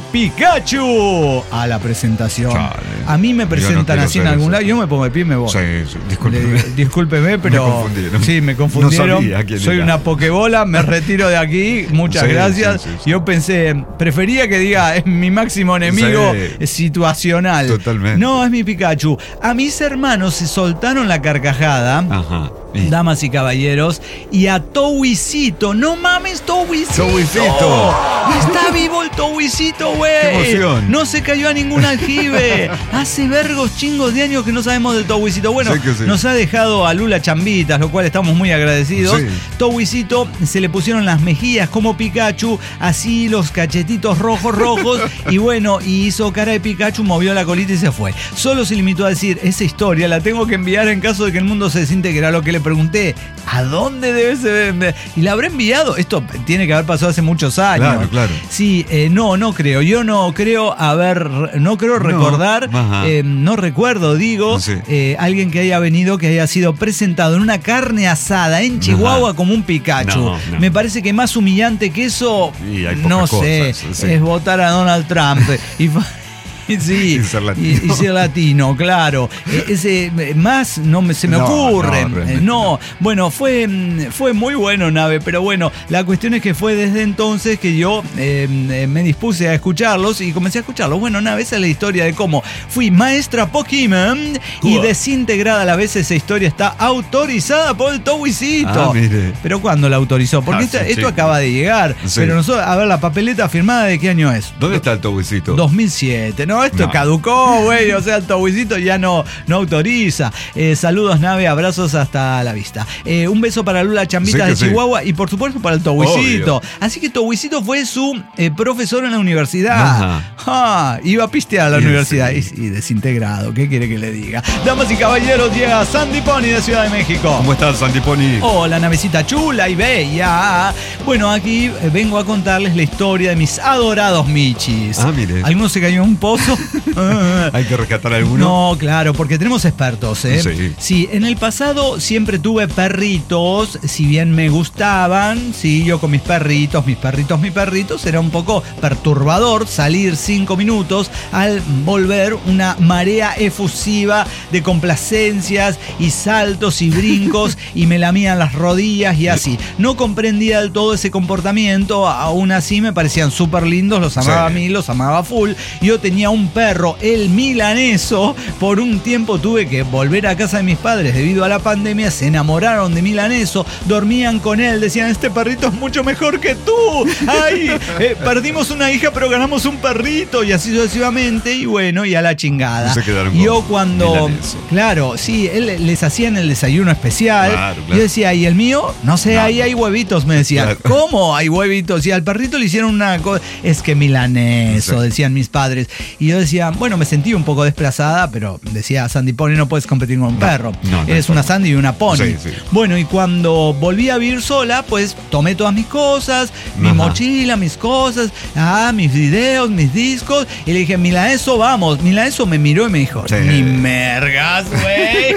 Speaker 2: Pikachu a la presentación.
Speaker 3: Chale.
Speaker 2: A mí me presentan
Speaker 3: no
Speaker 2: así en
Speaker 3: ser
Speaker 2: algún
Speaker 3: eso.
Speaker 2: lado, yo me pongo de pie y me voy.
Speaker 3: Sí, sí, discúlpeme.
Speaker 2: Le- discúlpeme, pero...
Speaker 3: Me confundieron.
Speaker 2: Sí, me confundieron.
Speaker 3: No sabía quién
Speaker 2: Soy
Speaker 3: era.
Speaker 2: una pokebola, me retiro de aquí. Muchas
Speaker 3: Sí,
Speaker 2: gracias.
Speaker 3: sí, sí, sí.
Speaker 2: Yo pensé, prefería que diga, es mi máximo enemigo
Speaker 3: Sí.
Speaker 2: situacional.
Speaker 3: Totalmente.
Speaker 2: No, es mi Pikachu. A mis hermanos se soltaron la carcajada.
Speaker 3: Ajá. Y-
Speaker 2: Damas y caballeros, y a Towisito, no mames, Towisito.
Speaker 3: Towisito.
Speaker 2: Está vivo el Towisito, güey.
Speaker 3: Qué emoción.
Speaker 2: No se cayó a ningún aljibe. Hace vergos chingos de años que no sabemos del Towisito. Bueno,
Speaker 3: Sí que sí.
Speaker 2: nos ha dejado a Lula chambitas, lo cual estamos muy agradecidos.
Speaker 3: Sí.
Speaker 2: Towisito se le pusieron las mejillas como Pikachu, así los cachetitos rojos, rojos, y bueno, y hizo cara de Pikachu, movió la colita y se fue. Solo se limitó a decir, esa historia la tengo que enviar en caso de que el mundo se siente que era lo que le pregunté. ¿A dónde debe ser? Y la habré enviado. Esto tiene que haber pasado hace muchos años.
Speaker 3: Claro, claro.
Speaker 2: Sí, eh, no, no creo. Yo no creo haber, no creo
Speaker 3: No,
Speaker 2: recordar,
Speaker 3: ajá.
Speaker 2: eh, no recuerdo, digo,
Speaker 3: Sí.
Speaker 2: eh, alguien que haya venido, que haya sido presentado en una carne asada en Chihuahua
Speaker 3: Ajá.
Speaker 2: como un Pikachu.
Speaker 3: No, no.
Speaker 2: Me parece que más humillante que eso,
Speaker 3: Y hay
Speaker 2: no
Speaker 3: pocas
Speaker 2: sé,
Speaker 3: cosas, sí.
Speaker 2: es votar a Donald Trump. y fa- y Sí,
Speaker 3: Y ser latino.
Speaker 2: y- y ser latino, claro. Eh, Ese eh, más no me, se me
Speaker 3: No,
Speaker 2: ocurre.
Speaker 3: no,
Speaker 2: Eh,
Speaker 3: realmente
Speaker 2: No, bueno, fue, mm, fue muy bueno, Nave, pero bueno, la cuestión es que fue desde entonces que yo eh, eh, me dispuse a escucharlos y comencé a escucharlos. Bueno, Nave, esa es la historia de cómo fui maestra Pokémon y
Speaker 3: Uah.
Speaker 5: desintegrada a la vez. Esa historia está autorizada por el Towisito.
Speaker 3: Ah, mire.
Speaker 5: Pero ¿cuándo la autorizó? Porque
Speaker 3: Ah,
Speaker 5: esto,
Speaker 3: sí,
Speaker 5: esto
Speaker 3: sí.
Speaker 5: acaba de llegar.
Speaker 3: Sí.
Speaker 5: Pero nosotros, a ver, la papeleta firmada, ¿de qué año es?
Speaker 3: ¿Dónde está el Towisito?
Speaker 5: dos mil siete. No, esto
Speaker 3: No.
Speaker 5: caducó, güey. O sea, el Towisito ya no, no autoriza. Eh, saludos, Nave. Abrazos hasta la vista. Eh, un beso para Lula Chambitas
Speaker 3: Sí que
Speaker 5: de
Speaker 3: sí.
Speaker 5: Chihuahua y, por supuesto, para el Towisito.
Speaker 3: Obvio.
Speaker 5: Así que Towisito fue su eh, profesor en la universidad.
Speaker 3: Ajá.
Speaker 5: Ah, iba a pistear a la
Speaker 3: Y
Speaker 5: universidad.
Speaker 3: sí.
Speaker 5: Y, y desintegrado. ¿Qué quiere que le diga? Damas y caballeros, llega Sandy Pony de Ciudad de México.
Speaker 3: ¿Cómo estás, Sandy Pony?
Speaker 5: Hola, navecita chula y bella. Bueno, aquí eh, vengo a contarles la historia de mis adorados michis.
Speaker 3: Ah, mire.
Speaker 5: ¿Alguno se cayó en un pozo?
Speaker 3: ¿Hay que rescatar alguno?
Speaker 5: No, claro, porque tenemos expertos, ¿eh?
Speaker 3: Sí.
Speaker 5: Sí, en el pasado siempre tuve perritos, si bien me gustaban, sí, yo con mis perritos, mis perritos, mis perritos, era un poco perturbador salir cinco minutos al volver una marea efusiva de complacencias y saltos y brincos y me lamían las rodillas y así. No comprendía del todo ese comportamiento, aún así me parecían súper lindos, los amaba
Speaker 3: Sí.
Speaker 5: a mí, los amaba full. Yo tenía un perro, el milaneso, por un tiempo tuve que volver a casa de mis padres debido a la pandemia, se enamoraron de milaneso, dormían con él, decían, este perrito es mucho mejor que tú, ay, eh, perdimos una hija pero ganamos un perrito y así sucesivamente y bueno, y a la chingada.
Speaker 3: Se quedaron
Speaker 5: Yo
Speaker 3: con
Speaker 5: cuando,
Speaker 3: milaneso.
Speaker 5: claro, sí, él les hacían el desayuno especial,
Speaker 3: Claro, claro.
Speaker 5: yo decía, ¿y el mío? No sé,
Speaker 3: No,
Speaker 5: ahí
Speaker 3: no.
Speaker 5: hay huevitos, me decían.
Speaker 3: Claro.
Speaker 5: ¿Cómo hay huevitos? Y al perrito le hicieron una cosa, es que milaneso,
Speaker 3: Sí.
Speaker 5: decían mis padres. Y yo decía, bueno, me sentí un poco desplazada, pero decía, Sandy Pony, no puedes competir con un perro.
Speaker 3: no, no
Speaker 5: Eres
Speaker 3: hay
Speaker 5: una
Speaker 3: forma.
Speaker 5: Sandy y una Pony.
Speaker 3: Sí, sí.
Speaker 5: Bueno, y cuando volví a vivir sola, pues tomé todas mis cosas, mi
Speaker 3: Ajá.
Speaker 5: mochila, mis cosas, ah, mis videos, mis discos, y le dije, Milaneso, vamos. Milaneso me miró y me dijo,
Speaker 3: Sí.
Speaker 5: ni mergas, güey.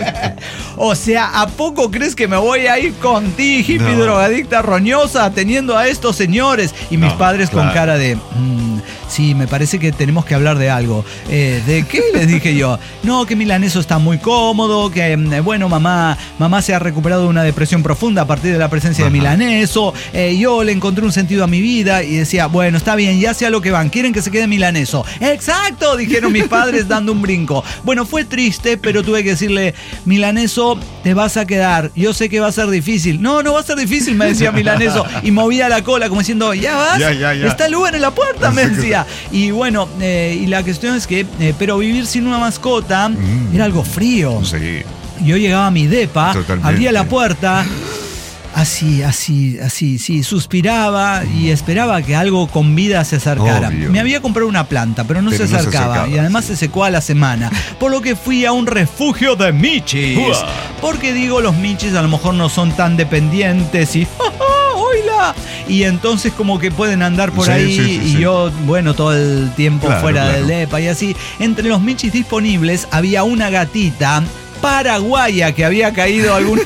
Speaker 5: O sea, ¿a poco crees que me voy a ir con ti, hippie
Speaker 3: No.
Speaker 5: drogadicta roñosa, teniendo a estos señores? Y mis
Speaker 3: No,
Speaker 5: padres con
Speaker 3: claro.
Speaker 5: cara de, "Mm, sí, me parece que tenemos que hablar de algo. Eh, ¿De qué? Les dije yo. No, que Milaneso está muy cómodo, que mm, bueno, mamá, mamá se ha recuperado de una depresión profunda a partir de la presencia
Speaker 3: Ajá.
Speaker 5: de Milaneso. Eh, yo le encontré un sentido a mi vida y decía, bueno, está bien, ya sea lo que van, quieren que se quede Milaneso. Exacto, dijeron mis padres dando un brinco. Bueno, fue triste, pero tuve que decirle, Milaneso, te vas a quedar. Yo sé que va a ser difícil. No, no va a ser difícil, me decía Milaneso. Y movía la cola como diciendo, ya vas,
Speaker 3: Ya, ya, ya.
Speaker 5: está el Uber en la puerta, me
Speaker 3: Sí, que-
Speaker 5: decía. Y bueno, eh, y la cuestión es que, eh, pero vivir sin una mascota
Speaker 3: Mm.
Speaker 5: era algo frío.
Speaker 3: Sí.
Speaker 5: Yo llegaba a mi depa,
Speaker 3: Totalmente.
Speaker 5: abría la puerta, así, así, así, sí, suspiraba y esperaba que algo con vida se acercara.
Speaker 3: Obvio.
Speaker 5: Me había comprado una planta, pero no,
Speaker 3: Pero
Speaker 5: se,
Speaker 3: no se
Speaker 5: acercaba,
Speaker 3: acercaba,
Speaker 5: y además
Speaker 3: sí.
Speaker 5: se secó a la semana. Por lo que fui a un refugio de michis.
Speaker 3: Uah.
Speaker 5: Porque digo, los michis a lo mejor no son tan dependientes y... ¡Ja, ja! ¡Hola! y entonces como que pueden andar por
Speaker 3: Sí,
Speaker 5: ahí
Speaker 3: sí, sí,
Speaker 5: y
Speaker 3: sí.
Speaker 5: yo, bueno, todo el tiempo
Speaker 3: Claro,
Speaker 5: fuera
Speaker 3: claro.
Speaker 5: del depa y así. Entre los michis disponibles había una gatita paraguaya que había caído algún...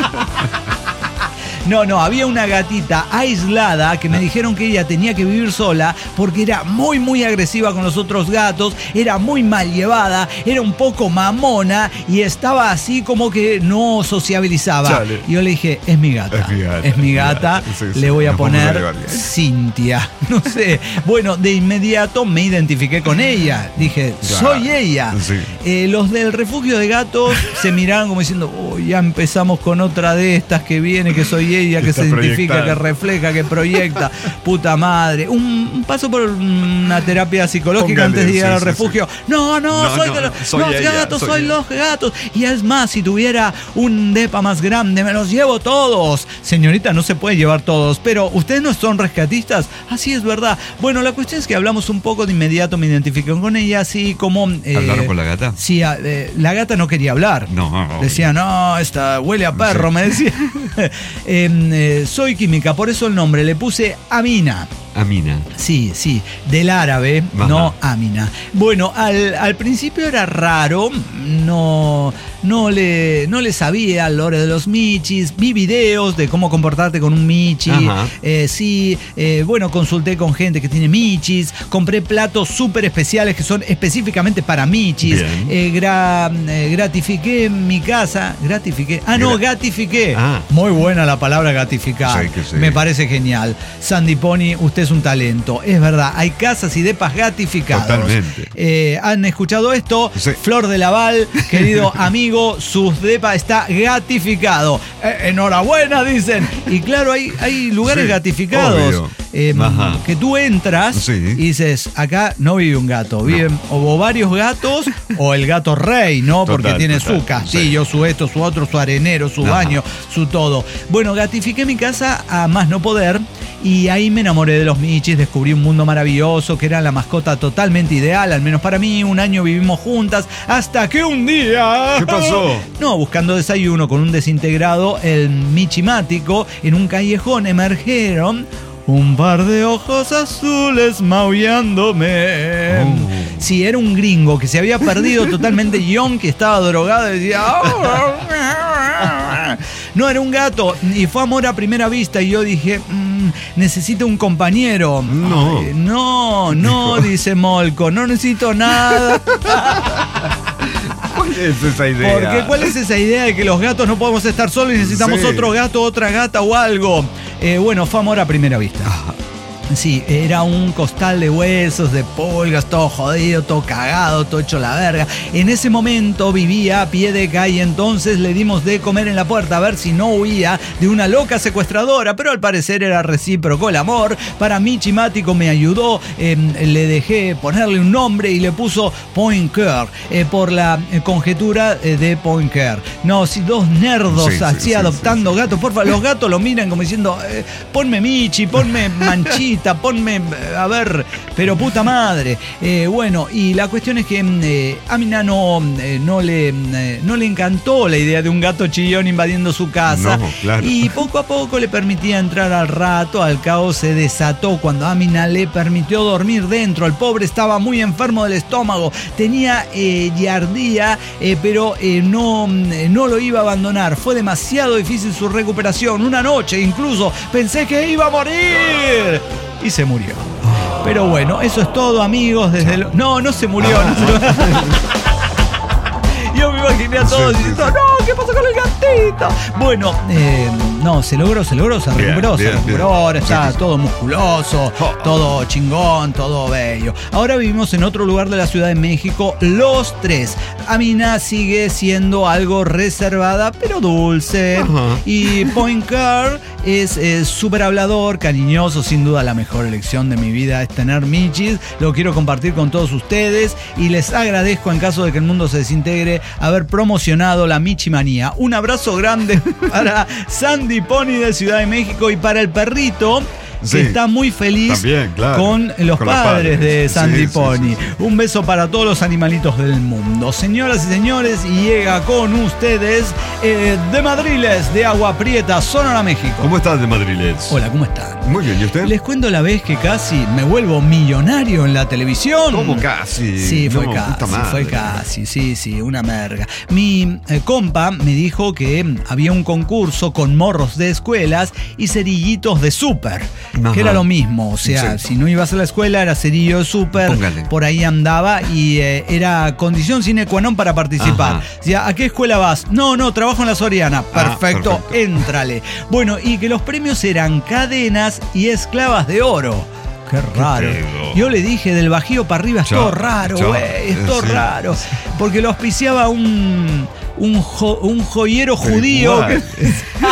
Speaker 5: No, no, había una gatita aislada que me dijeron que ella tenía que vivir sola porque era muy, muy agresiva con los otros gatos, era muy mal llevada, era un poco mamona y estaba así como que no sociabilizaba.
Speaker 3: Chale.
Speaker 5: Y yo le dije, es mi gata,
Speaker 3: Es mi gata,
Speaker 5: es mi gata,
Speaker 3: sí, sí,
Speaker 5: le voy a
Speaker 3: nos vamos a
Speaker 5: poner
Speaker 3: llevar bien.
Speaker 5: Cintia, no sé. Bueno, de inmediato me identifiqué con ella, dije,
Speaker 3: Ya.
Speaker 5: soy ella.
Speaker 3: Sí.
Speaker 5: Eh, los del refugio de gatos se miraron como diciendo, oh, ya empezamos con otra de estas que viene, que soy ella, que
Speaker 3: Está
Speaker 5: se identifica,
Speaker 3: proyectada.
Speaker 5: que refleja, que proyecta. Puta madre. Un, un paso por una terapia psicológica
Speaker 3: Póngale,
Speaker 5: antes de llegar
Speaker 3: sí,
Speaker 5: al
Speaker 3: sí,
Speaker 5: refugio. No, no,
Speaker 3: No,
Speaker 5: soy
Speaker 3: no,
Speaker 5: de los,
Speaker 3: soy
Speaker 5: los
Speaker 3: ella,
Speaker 5: gatos, soy,
Speaker 3: soy ella.
Speaker 5: los gatos. Y es más, si tuviera un depa más grande, me los llevo todos. Señorita, no se puede llevar todos, pero ustedes no son rescatistas. Así es verdad. Bueno, la cuestión es que hablamos un poco, de inmediato me identifiqué con ella, así como... eh,
Speaker 3: ¿Hablaron con la gata?
Speaker 5: Sí, a- eh, la gata no quería hablar.
Speaker 3: No, no.
Speaker 5: Decía, no, esta huele a perro,
Speaker 3: Sí.
Speaker 5: me decía. Eh, eh, soy química, por eso el nombre le puse Amina.
Speaker 3: Amina.
Speaker 5: Sí, sí, del árabe,
Speaker 3: Ajá.
Speaker 5: no Amina. Bueno, al, al principio era raro, no, no, le, no le sabía al lore de los michis, vi videos de cómo comportarte con un michi,
Speaker 3: Ajá.
Speaker 5: eh, sí, eh, bueno, consulté con gente que tiene michis, compré platos súper especiales que son específicamente para michis,
Speaker 3: Bien.
Speaker 5: eh, gra- eh, gratifiqué mi casa, gratifiqué, ah no,
Speaker 3: Gra-
Speaker 5: gatifiqué,
Speaker 3: Ah.
Speaker 5: muy buena la palabra gratificar,
Speaker 3: Sí, que sí.
Speaker 5: me parece genial. Sandy Pony, usted es un talento. Es verdad, hay casas y depas gratificados.
Speaker 3: Totalmente.
Speaker 5: Eh, ¿Han escuchado esto?
Speaker 3: Sí.
Speaker 5: Flor de Laval, querido amigo, su depa está gatificado. Eh, enhorabuena, dicen. Y claro, hay, hay lugares
Speaker 3: Sí,
Speaker 5: gatificados.
Speaker 3: obvio.
Speaker 5: eh,
Speaker 3: Ajá.
Speaker 5: que tú entras
Speaker 3: Sí.
Speaker 5: y dices, acá no vive un gato, viven o varios gatos o el gato rey, ¿no? Porque
Speaker 3: Total,
Speaker 5: tiene
Speaker 3: total,
Speaker 5: su castillo, su esto, su otro, su arenero, su
Speaker 3: Ajá.
Speaker 5: baño, su todo. Bueno, gatifiqué mi casa a más no poder y ahí me enamoré de los michis, descubrí un mundo maravilloso, que era la mascota totalmente ideal, al menos para mí. Un año vivimos juntas hasta que un día...
Speaker 3: ¿Qué pasó?
Speaker 5: No, buscando desayuno con un desintegrado, el michimático, en un callejón emergieron un par de ojos azules maullándome.
Speaker 3: Oh.
Speaker 5: Sí, era un gringo que se había perdido totalmente, John, que estaba drogado y decía... No, era un gato y fue amor a primera vista y yo dije, "Mm, necesito un compañero".
Speaker 3: No.
Speaker 5: Ay, no, no,
Speaker 3: Dijo.
Speaker 5: dice Molco, no necesito nada.
Speaker 3: ¿Cuál es esa idea?
Speaker 5: Porque ¿cuál es esa idea de que los gatos no podemos estar solos y necesitamos
Speaker 3: Sí.
Speaker 5: otro gato, otra gata o algo? Eh, bueno, fue amor a primera vista. Sí, era un costal de huesos, de pulgas, todo jodido, todo cagado, todo hecho la verga. En ese momento vivía a pie de calle, entonces le dimos de comer en la puerta a ver si no huía de una loca secuestradora, pero al parecer era recíproco el amor. Para mí, Chimático me ayudó, eh, le dejé ponerle un nombre y le puso Pointer, eh, por la eh, conjetura eh, de Pointer. No, si dos nerdos
Speaker 3: Sí, sí,
Speaker 5: así
Speaker 3: sí,
Speaker 5: adoptando
Speaker 3: sí, sí.
Speaker 5: gatos, por favor, los gatos lo miran como diciendo, eh, ponme Michi, ponme Manchita, ponme, eh, a ver, pero puta madre. Eh, bueno, y la cuestión es que eh, a Mina no, eh, no, le, eh, no le encantó la idea de un gato chillón invadiendo su casa.
Speaker 3: No, claro.
Speaker 5: Y poco a poco le permitía entrar al rato, al cabo se desató cuando Amina le permitió dormir dentro. El pobre estaba muy enfermo del estómago, tenía eh, giardía, eh, pero eh, no, eh, no lo iba a abandonar. Fue demasiado difícil su recuperación. Una noche incluso pensé que iba a morir. Y se murió. Pero bueno, eso es todo, amigos. Desde el... No, no se murió. No se... Yo me imaginé a todos
Speaker 3: Sí, sí,
Speaker 5: diciendo,
Speaker 3: sí.
Speaker 5: no, ¿qué pasó con el gatito? Bueno, eh, no, se logró, se logró, se
Speaker 3: Bien,
Speaker 5: recuperó, se
Speaker 3: bien,
Speaker 5: recuperó.
Speaker 3: bien.
Speaker 5: Ahora está
Speaker 3: Sí, sí.
Speaker 5: todo musculoso, todo chingón, todo bello. Ahora vivimos en otro lugar de la Ciudad de México, los tres. Amina sigue siendo algo reservada, pero dulce.
Speaker 3: Ajá.
Speaker 5: Y Poincar es eh, súper hablador, cariñoso, sin duda la mejor elección de mi vida es tener michis. Lo quiero compartir con todos ustedes y les agradezco, en caso de que el mundo se desintegre, haber promocionado la Michimanía. Un abrazo grande para Sandy Pony de Ciudad de México y para el perrito
Speaker 2: sí.
Speaker 5: que está muy feliz
Speaker 3: También, claro.
Speaker 5: con los
Speaker 3: Con
Speaker 5: padres,
Speaker 3: los padres.
Speaker 5: de Sandy
Speaker 3: Sí, sí,
Speaker 5: Pony.
Speaker 3: sí, sí.
Speaker 5: Un beso para todos los animalitos del mundo. Señoras y señores, llega con ustedes eh, de Madriles, de Agua Prieta, Sonora, México.
Speaker 3: ¿Cómo estás de Madriles?
Speaker 5: Hola, ¿cómo están?
Speaker 3: Muy bien, ¿y usted?
Speaker 5: Les cuento la vez que casi me vuelvo millonario en la televisión.
Speaker 3: ¿Cómo casi?
Speaker 5: Sí, fue
Speaker 3: No,
Speaker 5: casi,
Speaker 3: puta madre.
Speaker 5: fue casi, sí, sí, una merga. Mi eh, compa me dijo que mm, había un concurso con morros de escuelas y cerillitos de súper,
Speaker 3: Ajá.
Speaker 5: que era lo mismo, o sea,
Speaker 3: Sí.
Speaker 5: si no ibas a la escuela era cerillo de súper,
Speaker 3: Póngale.
Speaker 5: por ahí andaba y eh, era condición sine qua non para participar.
Speaker 3: Ajá.
Speaker 5: Decía, ¿a qué escuela vas? No, no, trabajo en la Soriana. Perfecto,
Speaker 3: perfecto.
Speaker 5: éntrale. Bueno, y que los premios eran cadenas y esclavas de oro. Qué raro.
Speaker 3: pedo.
Speaker 5: Yo le dije, del Bajío para arriba es
Speaker 3: Chao,
Speaker 5: todo raro,
Speaker 3: chao.
Speaker 5: güey, es todo
Speaker 3: Sí.
Speaker 5: raro. Porque lo auspiciaba un, un, jo- un joyero judío
Speaker 3: igual.
Speaker 5: que,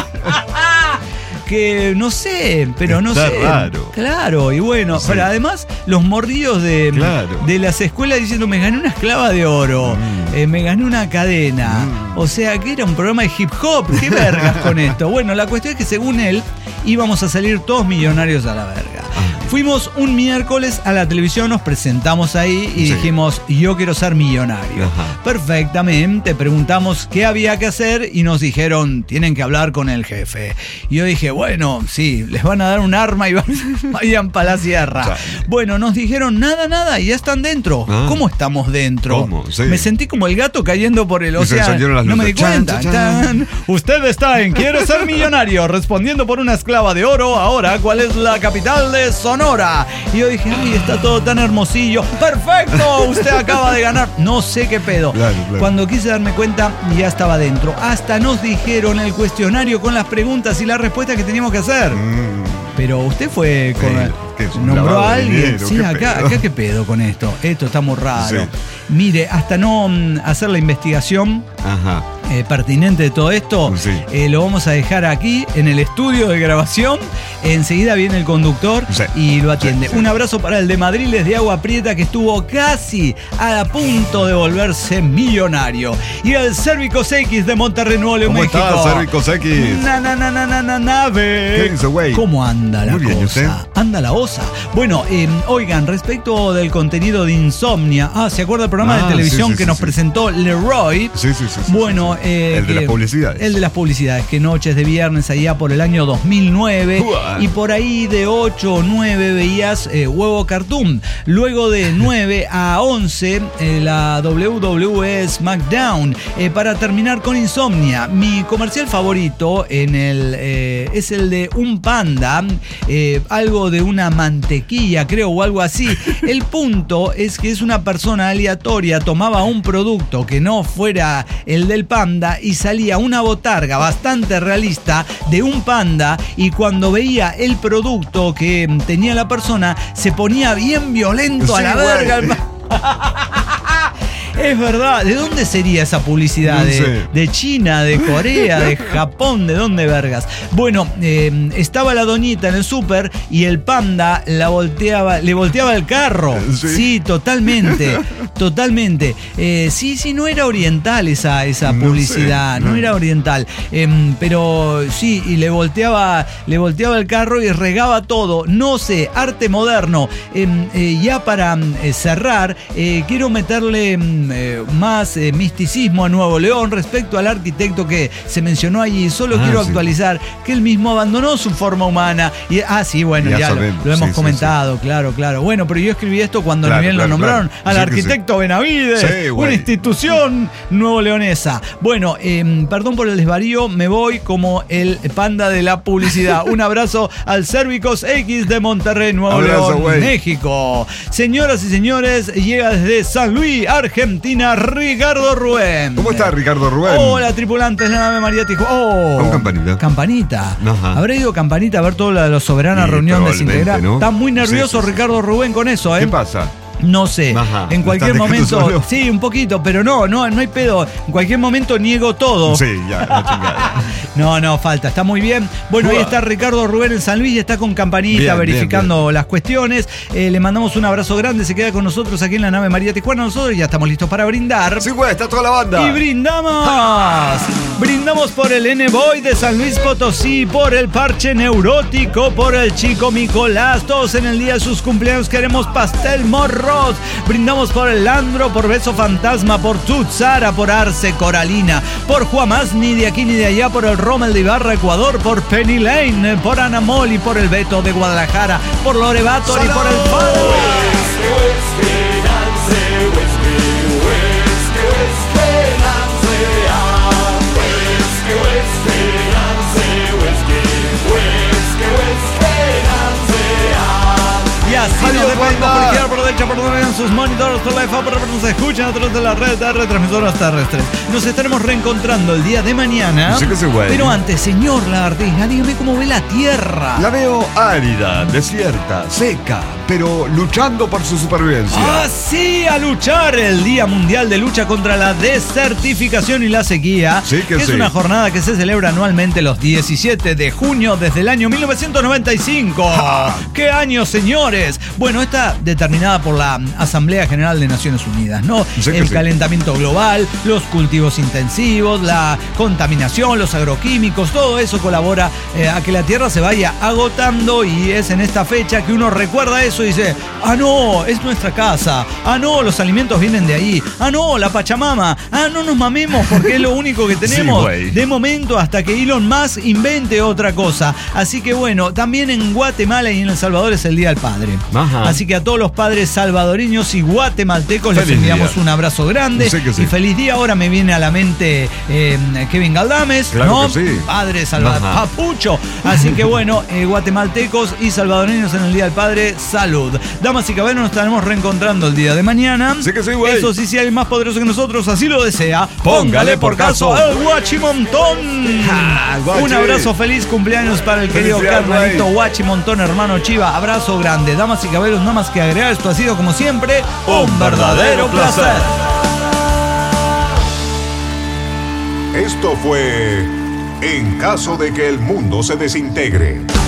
Speaker 5: que no sé, pero no
Speaker 3: Está
Speaker 5: sé.
Speaker 3: raro.
Speaker 5: Claro, y bueno,
Speaker 3: Sí.
Speaker 5: pero además los morrillos de,
Speaker 3: Claro.
Speaker 5: de las escuelas diciendo, me gané una esclava de oro,
Speaker 3: Mm.
Speaker 5: eh, me gané una cadena.
Speaker 3: Mm.
Speaker 5: O sea, que era un programa de hip hop. ¿Qué vergas con esto? Bueno, la cuestión es que según él íbamos a salir todos millonarios a la verga.
Speaker 3: Ah.
Speaker 5: Fuimos un miércoles a la televisión, nos presentamos ahí y
Speaker 3: Sí.
Speaker 5: dijimos, yo quiero ser millonario.
Speaker 3: Ajá.
Speaker 5: Perfectamente, preguntamos qué había que hacer y nos dijeron, tienen que hablar con el jefe. Y yo dije, bueno, sí, les van a dar un arma y van- vayan para la sierra.
Speaker 3: Chale.
Speaker 5: Bueno, nos dijeron, nada, nada, y ya están dentro.
Speaker 3: Ah.
Speaker 5: ¿Cómo estamos dentro?
Speaker 3: ¿Cómo? Sí.
Speaker 5: Me sentí como el gato cayendo por el
Speaker 3: Y se
Speaker 5: océano.
Speaker 3: encendieron las
Speaker 5: No me di
Speaker 3: luces. Chan,
Speaker 5: cuenta.
Speaker 3: chan, chan.
Speaker 5: Chan. Usted está en Quiero ser millonario, respondiendo por una esclava de oro. Ahora, ¿cuál es la capital de Sonora? Y yo dije, ay, está todo tan hermosillo. ¡Perfecto! Usted acaba de ganar. No sé qué pedo.
Speaker 3: Claro, claro.
Speaker 5: Cuando quise darme cuenta, ya estaba dentro. Hasta nos dijeron el cuestionario con las preguntas y las respuestas que teníamos que hacer.
Speaker 3: Mm.
Speaker 5: Pero usted fue con.
Speaker 3: Sí, ¿qué es un
Speaker 5: nombró
Speaker 3: lavado
Speaker 5: a
Speaker 3: de
Speaker 5: alguien.
Speaker 3: dinero?
Speaker 5: Sí,
Speaker 3: ¿Qué
Speaker 5: acá,
Speaker 3: pedo?
Speaker 5: acá qué pedo con esto. Esto está muy raro.
Speaker 3: Sí.
Speaker 5: Mire, hasta no mm, hacer la investigación
Speaker 3: Ajá.
Speaker 5: eh, pertinente de todo esto,
Speaker 3: Sí.
Speaker 5: eh, lo vamos a dejar aquí en el estudio de grabación. Enseguida viene el conductor
Speaker 3: Sí.
Speaker 5: y lo atiende.
Speaker 3: Sí, sí.
Speaker 5: Un abrazo para el de Madriles de Agua Prieta, que estuvo casi a punto de volverse millonario. Y el Cérvicos X de Monterrey, Nuevo León,
Speaker 3: ¿Cómo
Speaker 5: México.
Speaker 3: estás, Cérvicos X?
Speaker 5: Na, na, na, na, na, na, nave.
Speaker 3: ¿Qué dice, güey?
Speaker 5: ¿Cómo anda la
Speaker 3: Muy bien, ¿y
Speaker 5: cosa?
Speaker 3: usted?
Speaker 5: Anda la osa. Bueno, eh, oigan, respecto del contenido de Insomnia. Ah, ¿se acuerda del programa
Speaker 3: Ah,
Speaker 5: de televisión
Speaker 3: sí, sí,
Speaker 5: que
Speaker 3: sí,
Speaker 5: nos
Speaker 3: sí.
Speaker 5: presentó Leroy?
Speaker 3: Sí, sí, sí. sí,
Speaker 5: Bueno,
Speaker 3: sí.
Speaker 5: eh,
Speaker 3: El de
Speaker 5: que-
Speaker 3: las publicidades.
Speaker 5: El de las publicidades, que noches de viernes allá por el año dos mil nueve.
Speaker 3: Uah.
Speaker 5: Y por ahí de ocho o nueve veías eh, Huevo Cartoon. Luego de nueve a once, eh, la W W E SmackDown. Eh, para terminar con Insomnia, mi comercial favorito en el, eh, es el de un panda, eh, algo de una mantequilla, creo, o algo así. El punto es que es una persona aleatoria, tomaba un producto que no fuera el del panda y salía una botarga bastante realista de un panda, y cuando veía el producto que mm, tenía la persona se ponía bien violento a
Speaker 3: Sí,
Speaker 5: la
Speaker 3: güey.
Speaker 5: verga. el pa- Es verdad, ¿de dónde sería esa publicidad?
Speaker 3: No
Speaker 5: ¿De,
Speaker 3: sé.
Speaker 5: de China, de Corea, de Japón? ¿De dónde vergas? Bueno, eh, estaba la doñita en el súper y el panda la volteaba, le volteaba el carro.
Speaker 3: Sí.
Speaker 5: Sí, totalmente, totalmente. Eh, sí, sí, no era oriental esa, esa
Speaker 3: No
Speaker 5: publicidad,
Speaker 3: sé,
Speaker 5: no.
Speaker 3: no.
Speaker 5: era oriental. Em, pero sí, y le volteaba, le volteaba el carro y regaba todo. No sé, arte moderno. Em, eh, ya para mm, eh, cerrar, eh, quiero meterle mm, eh, más eh, misticismo a Nuevo León respecto al arquitecto que se mencionó allí. Solo
Speaker 3: Ah,
Speaker 5: quiero
Speaker 3: sí.
Speaker 5: actualizar que él mismo abandonó su forma humana. Y, ah, sí, bueno, ya,
Speaker 3: Ya
Speaker 5: lo-
Speaker 3: sabemos,
Speaker 5: lo, hemos
Speaker 3: sí, sí,
Speaker 5: comentado, claro, claro. Bueno, pero yo escribí esto cuando
Speaker 3: Claro,
Speaker 5: ni bien
Speaker 3: claro,
Speaker 5: lo nombraron
Speaker 3: claro.
Speaker 5: al
Speaker 3: Sí que sí.
Speaker 5: arquitecto Benavides,
Speaker 3: Sí,
Speaker 5: una
Speaker 3: güey.
Speaker 5: institución nuevo leonesa. Bueno, eh, perdón por el desvarío, me voy como el panda de la publicidad. Un abrazo al Cérvicos X de Monterrey, Nuevo
Speaker 3: Abrazo,
Speaker 5: León,
Speaker 3: güey.
Speaker 5: México. Señoras y señores, llega desde San Luis, Argentina, Ricardo Rubén.
Speaker 3: ¿Cómo está Ricardo Rubén?
Speaker 5: Hola, tripulantes de la nave María Tijuana. Oh,
Speaker 3: Con Campanita.
Speaker 5: Campanita.
Speaker 3: Ajá.
Speaker 5: Habrá ido Campanita a ver toda la, la soberana
Speaker 3: Sí,
Speaker 5: reunión
Speaker 3: probablemente,
Speaker 5: desintegrada.
Speaker 3: ¿no?
Speaker 5: Está muy nervioso
Speaker 3: Sí, sí, sí.
Speaker 5: Ricardo Rubén con eso, ¿eh?
Speaker 3: ¿Qué pasa?
Speaker 5: No sé,
Speaker 3: Ajá,
Speaker 5: en cualquier
Speaker 3: ¿estás dejando
Speaker 5: momento,
Speaker 3: solo?
Speaker 5: sí, un poquito, pero no, no, no hay pedo. En cualquier momento niego todo.
Speaker 3: Sí, ya, no chingada.
Speaker 5: No, no, falta, está muy bien. Bueno, ahí
Speaker 3: Uah.
Speaker 5: está Ricardo Rubén en San Luis y está con campanita
Speaker 3: Bien,
Speaker 5: verificando
Speaker 3: bien, bien.
Speaker 5: las cuestiones. Eh, le mandamos un abrazo grande, se queda con nosotros aquí en la nave María Tijuana. Nosotros ya estamos listos para brindar.
Speaker 3: Sí, güey, está toda la banda.
Speaker 5: Y brindamos. Brindamos por el N-Boy de San Luis Potosí, por el parche neurótico, por el chico Nicolás. Todos en el día de sus cumpleaños queremos pastel morros. Brindamos por el Landro, por Beso Fantasma, por Tutsara, por Arce Coralina, por Juamás, ni de aquí ni de allá, por el Rommel de Ibarra, Ecuador, por Penny Lane, por Anamol y por el Beto de Guadalajara, por Lorevator y por el Faro. Y así nos
Speaker 3: Adiós,
Speaker 5: despedimos
Speaker 3: banda.
Speaker 5: por izquierda, por derecha, por donde vean sus monitores, por la F A, por donde nos escuchan a través de la red de retransmisoras terrestres. Nos estaremos reencontrando el día de mañana.
Speaker 3: Sí que sí, güey.
Speaker 5: Pero antes, señor Lagartija, dígame cómo ve la Tierra.
Speaker 3: La veo árida, desierta, seca, pero luchando por su supervivencia.
Speaker 5: Así a luchar el Día Mundial de Lucha contra la Desertificación y la Sequía.
Speaker 3: Sí que
Speaker 5: es
Speaker 3: sí.
Speaker 5: una jornada que se celebra anualmente los diecisiete de junio desde el año mil novecientos noventa y cinco. ¡Qué año, señores! Bueno, está determinada por la Asamblea General de Naciones Unidas, ¿no?
Speaker 3: Sí que
Speaker 5: el
Speaker 3: sí.
Speaker 5: calentamiento global, los cultivos intensivos, la contaminación, los agroquímicos, todo eso colabora eh, a que la Tierra se vaya agotando, y es en esta fecha que uno recuerda eso y dice, ah no, es nuestra casa, ah no, los alimentos vienen de ahí, ah no, la Pachamama, ah no nos mamemos porque es lo único que tenemos
Speaker 3: Sí, güey.
Speaker 5: de momento hasta que Elon Musk invente otra cosa. Así que bueno, también en Guatemala y en El Salvador es el Día del Padre.
Speaker 3: Ajá.
Speaker 5: Así que a todos los padres salvadoreños y guatemaltecos les
Speaker 3: Feliz
Speaker 5: enviamos
Speaker 3: día.
Speaker 5: un abrazo grande
Speaker 3: Sí que sí.
Speaker 5: y feliz día. Ahora me viene a la mente eh, Kevin Galdames,
Speaker 3: Claro
Speaker 5: ¿no?
Speaker 3: que sí.
Speaker 5: Padre salvador,
Speaker 3: Ajá.
Speaker 5: papucho. Así que bueno, eh, guatemaltecos y salvadoreños en el Día del Padre, salud. Damas y caballeros, nos estaremos reencontrando el día de mañana.
Speaker 3: Sí que sí, güey.
Speaker 5: Eso sí, si hay más poderoso que nosotros, así lo desea,
Speaker 3: Póngale por caso
Speaker 5: al Guachimontón.
Speaker 3: Ja, Guachi.
Speaker 5: Un abrazo, feliz cumpleaños para el querido
Speaker 3: Felicidades,
Speaker 5: carnalito
Speaker 3: güey.
Speaker 5: Guachimontón, hermano Chiva. Abrazo grande. Damas y caballeros, nada más que agregar, esto ha sido como siempre un verdadero placer.
Speaker 1: Esto fue En caso de que el mundo se desintegre.